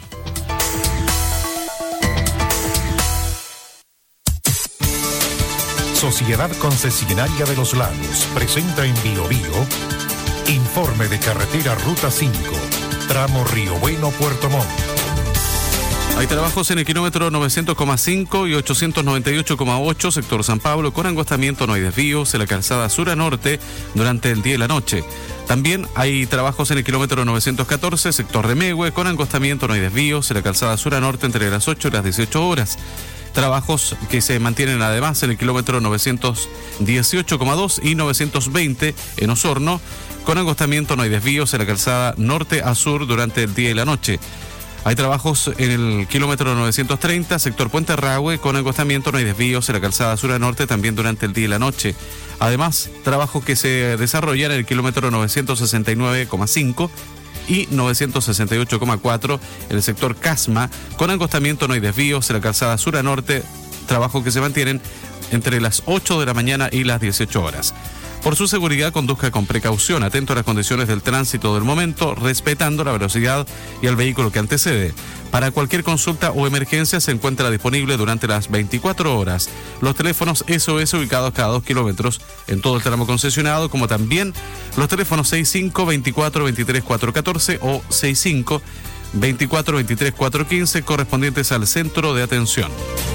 Sociedad Concesionaria de los Lagos presenta en Bio Bio informe de carretera Ruta cinco, tramo Río Bueno, Puerto Montt. Hay trabajos en el kilómetro novecientos coma cinco y ochocientos noventa y ocho coma ocho, sector San Pablo, con angostamiento, no hay desvíos en la calzada sur a norte durante el día y la noche. También hay trabajos en el kilómetro novecientos catorce, sector Remehue, con angostamiento, no hay desvíos en la calzada sur a norte entre las ocho y las dieciocho horas. Trabajos que se mantienen además en el kilómetro novecientos dieciocho coma dos y novecientos veinte en Osorno, con angostamiento, no hay desvíos en la calzada norte a sur durante el día y la noche. Hay trabajos en el kilómetro novecientos treinta, sector Puente Rahue, con angostamiento, no hay desvíos en la calzada sur a norte también durante el día y la noche. Además, trabajos que se desarrollan en el kilómetro novecientos sesenta y nueve coma cinco y novecientos sesenta y ocho coma cuatro en el sector Casma, con angostamiento, no hay desvíos en la calzada sur a norte, trabajos que se mantienen entre las ocho de la mañana y las dieciocho horas. Por su seguridad, conduzca con precaución, atento a las condiciones del tránsito del momento, respetando la velocidad y el vehículo que antecede. Para cualquier consulta o emergencia se encuentra disponible durante las veinticuatro horas los teléfonos S O S ubicados cada dos kilómetros en todo el tramo concesionado, como también los teléfonos sesenta y cinco, veinticuatro, veintitrés, cuatrocientos catorce o sesenta y cinco, veinticuatro, veintitrés, cuatrocientos quince correspondientes al centro de atención.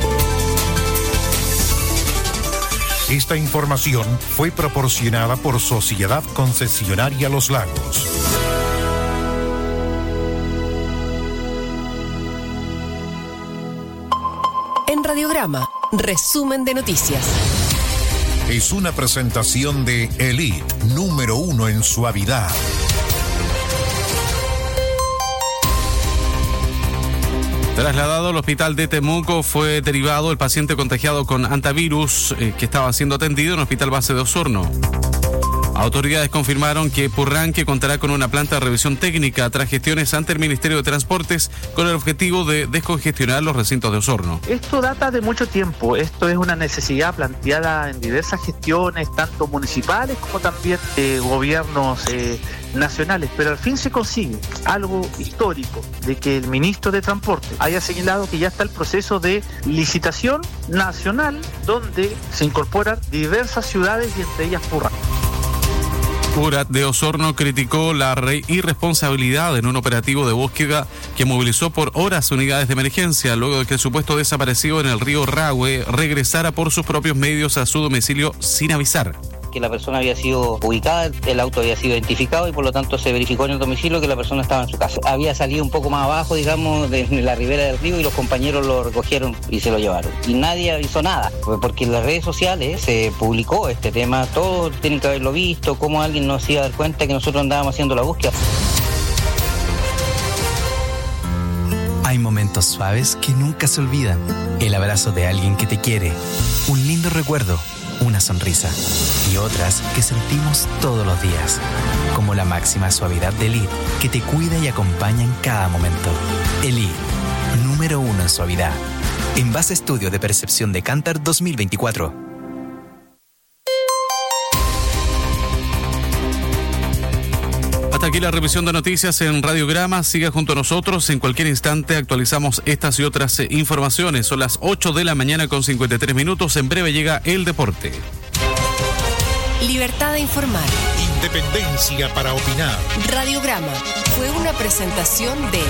Esta información fue proporcionada por Sociedad Concesionaria Los Lagos. En Radiograma, resumen de noticias. Es una presentación de Elite, número uno en suavidad. Trasladado al hospital de Temuco, fue derivado el paciente contagiado con antivirus eh, que estaba siendo atendido en el hospital base de Osorno. Autoridades confirmaron que Purranque contará con una planta de revisión técnica tras gestiones ante el Ministerio de Transportes con el objetivo de descongestionar los recintos de Osorno. Esto data de mucho tiempo, esto es una necesidad planteada en diversas gestiones, tanto municipales como también de gobiernos eh, nacionales, pero al fin se consigue algo histórico de que el ministro de Transporte haya señalado que ya está el proceso de licitación nacional donde se incorporan diversas ciudades y entre ellas Purranque. Urat de Osorno criticó la irresponsabilidad en un operativo de búsqueda que movilizó por horas unidades de emergencia luego de que el supuesto desaparecido en el río Rahue regresara por sus propios medios a su domicilio sin avisar. Que la persona había sido ubicada, el auto había sido identificado y por lo tanto se verificó en el domicilio que la persona estaba en su casa. Había salido un poco más abajo, digamos, de la ribera del río y los compañeros lo recogieron y se lo llevaron. Y nadie hizo nada, porque en las redes sociales se publicó este tema, todos tienen que haberlo visto, cómo alguien nos iba a dar cuenta que nosotros andábamos haciendo la búsqueda. Hay momentos suaves que nunca se olvidan. El abrazo de alguien que te quiere, un lindo recuerdo, una sonrisa, y otras que sentimos todos los días, como la máxima suavidad de Elite, que te cuida y acompaña en cada momento. Elite, número uno en suavidad. en base a estudio de percepción de Kantar dos mil veinticuatro. Hasta aquí la revisión de noticias en Radiograma. Siga junto a nosotros. En cualquier instante actualizamos estas y otras eh, informaciones. Son las ocho de la mañana con cincuenta y tres minutos. En breve llega el deporte. Libertad de informar. Independencia para opinar. Radiograma fue una presentación de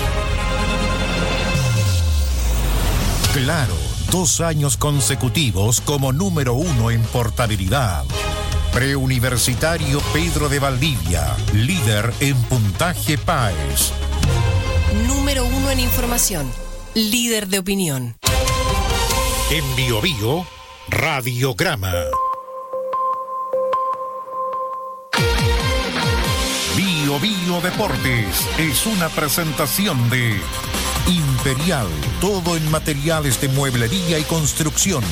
Claro, dos años consecutivos como número uno en portabilidad. Preuniversitario Pedro de Valdivia, líder en puntaje PAES. Número uno en información, líder de opinión. En Bio Bio, Radiograma. Bio Bio Deportes es una presentación de Imperial, todo en materiales de mueblería y construcción.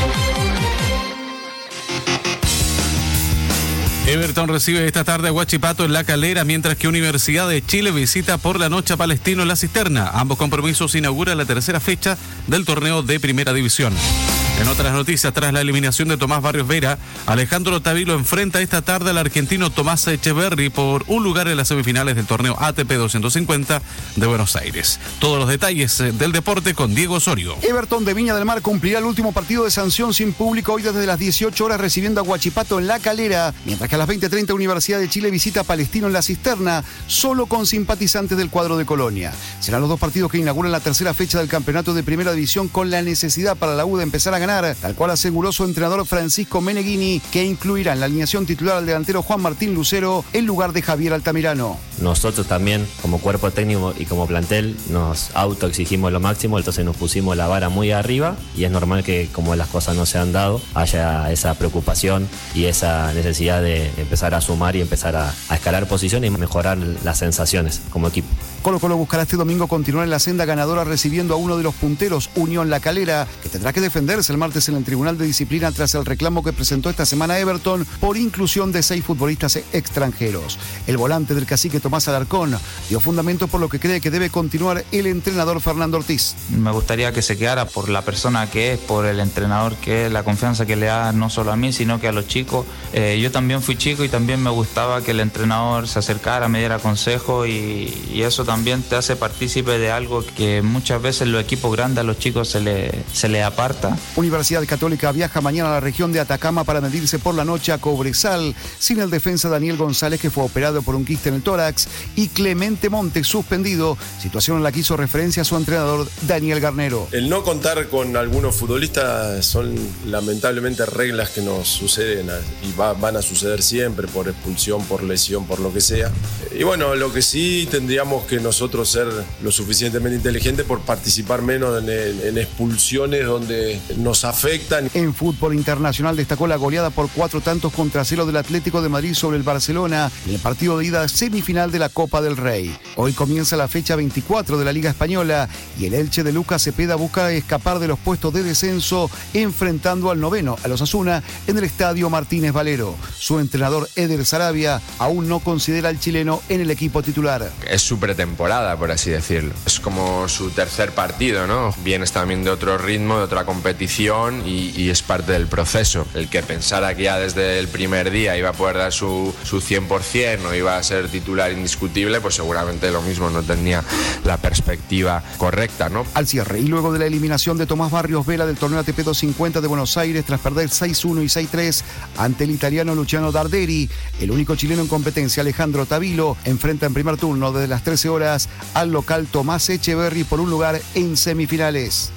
Everton recibe esta tarde a Huachipato en La Calera, mientras que Universidad de Chile visita por la noche a Palestino en La Cisterna. Ambos compromisos inauguran la tercera fecha del torneo de Primera División. En otras noticias, tras la eliminación de Tomás Barrios Vera, Alejandro Tavilo enfrenta esta tarde al argentino Tomás Echeverry por un lugar en las semifinales del torneo A T P doscientos cincuenta de Buenos Aires. Todos los detalles del deporte con Diego Osorio. Everton de Viña del Mar cumplirá el último partido de sanción sin público hoy desde las dieciocho horas recibiendo a Huachipato en La Calera, mientras que a las veinte treinta Universidad de Chile visita a Palestino en La Cisterna, solo con simpatizantes del cuadro de Colonia. Serán los dos partidos que inauguran la tercera fecha del campeonato de Primera División, con la necesidad para la U de empezar a ganar, tal cual aseguró su entrenador Francisco Meneghini, que incluirá en la alineación titular al delantero Juan Martín Lucero en lugar de Javier Altamirano. Nosotros también, como cuerpo técnico y como plantel, nos autoexigimos lo máximo, entonces nos pusimos la vara muy arriba y es normal que, como las cosas no se han dado, haya esa preocupación y esa necesidad de empezar a sumar y empezar a, a escalar posiciones y mejorar las sensaciones como equipo. Colo Colo buscará este domingo continuar en la senda ganadora recibiendo a uno de los punteros, Unión La Calera, que tendrá que defenderse el martes en el Tribunal de Disciplina tras el reclamo que presentó esta semana Everton por inclusión de seis futbolistas extranjeros. El volante del cacique Tomás Alarcón dio fundamento por lo que cree que debe continuar el entrenador Fernando Ortiz. Me gustaría que se quedara por la persona que es, por el entrenador que es, la confianza que le da no solo a mí, sino que a los chicos. Eh, yo también fui chico y también me gustaba que el entrenador se acercara, me diera consejo y, y eso también también te hace partícipe de algo que muchas veces los equipos grandes a los chicos se le, se le aparta. Universidad Católica viaja mañana a la región de Atacama para medirse por la noche a Cobresal, sin el defensa Daniel González, que fue operado por un quiste en el tórax, y Clemente Montes suspendido, situación en la que hizo referencia a su entrenador Daniel Garnero. El no contar con algunos futbolistas son lamentablemente reglas que nos suceden y va, van a suceder siempre, por expulsión, por lesión, por lo que sea. Y bueno, lo que sí tendríamos que nosotros ser lo suficientemente inteligentes por participar menos en, en expulsiones donde nos afectan. En fútbol internacional destacó la goleada por cuatro tantos contra cero del Atlético de Madrid sobre el Barcelona en el partido de ida semifinal de la Copa del Rey. Hoy comienza la fecha veinticuatro de la Liga Española y el Elche de Lucas Cepeda busca escapar de los puestos de descenso enfrentando al noveno, a los Osasuna, en el Estadio Martínez Valero. Su entrenador Eder Sarabia aún no considera al chileno en el equipo titular. Es su pretemporada, por así decirlo. Es como su tercer partido, ¿no? Vienes también de otro ritmo, de otra competición y, y es parte del proceso. El que pensara que ya desde el primer día iba a poder dar su, su cien por ciento, no iba a ser titular indiscutible, pues seguramente lo mismo, no tenía la perspectiva correcta, ¿no? Al cierre, y luego de la eliminación de Tomás Barrios Vera del torneo A T P doscientos cincuenta de Buenos Aires tras perder seis uno y seis tres ante el italiano Luciano Darderi, el único chileno en competencia, Alejandro Tavilo, enfrenta en primer turno desde las trece horas al local Tomás Echeverry por un lugar en semifinales.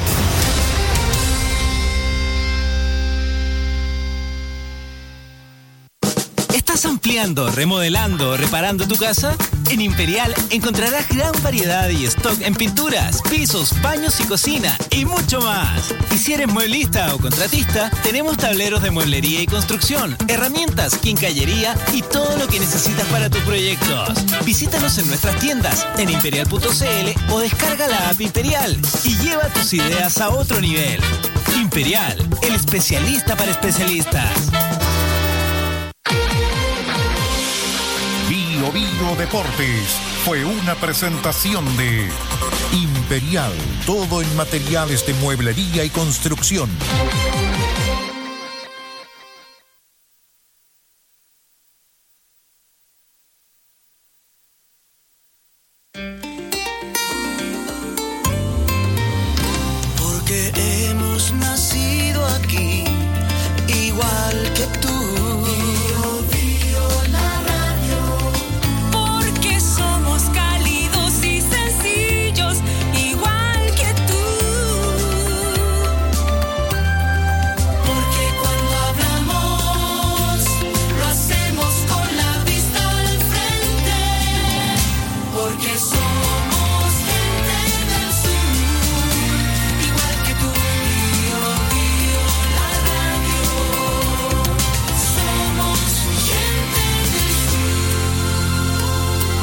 ¿Estás ampliando, remodelando, reparando tu casa? En Imperial encontrarás gran variedad y stock en pinturas, pisos, baños y cocina y mucho más. Y si eres mueblista o contratista, tenemos tableros de mueblería y construcción, herramientas, quincallería y todo lo que necesitas para tus proyectos. Visítanos en nuestras tiendas en imperial punto c l o descarga la app Imperial y lleva tus ideas a otro nivel. Imperial, el especialista para especialistas. Bio Bio Deportes fue una presentación de Imperial, todo en materiales de mueblería y construcción. Porque hemos nacido aquí, igual que tú. Porque soy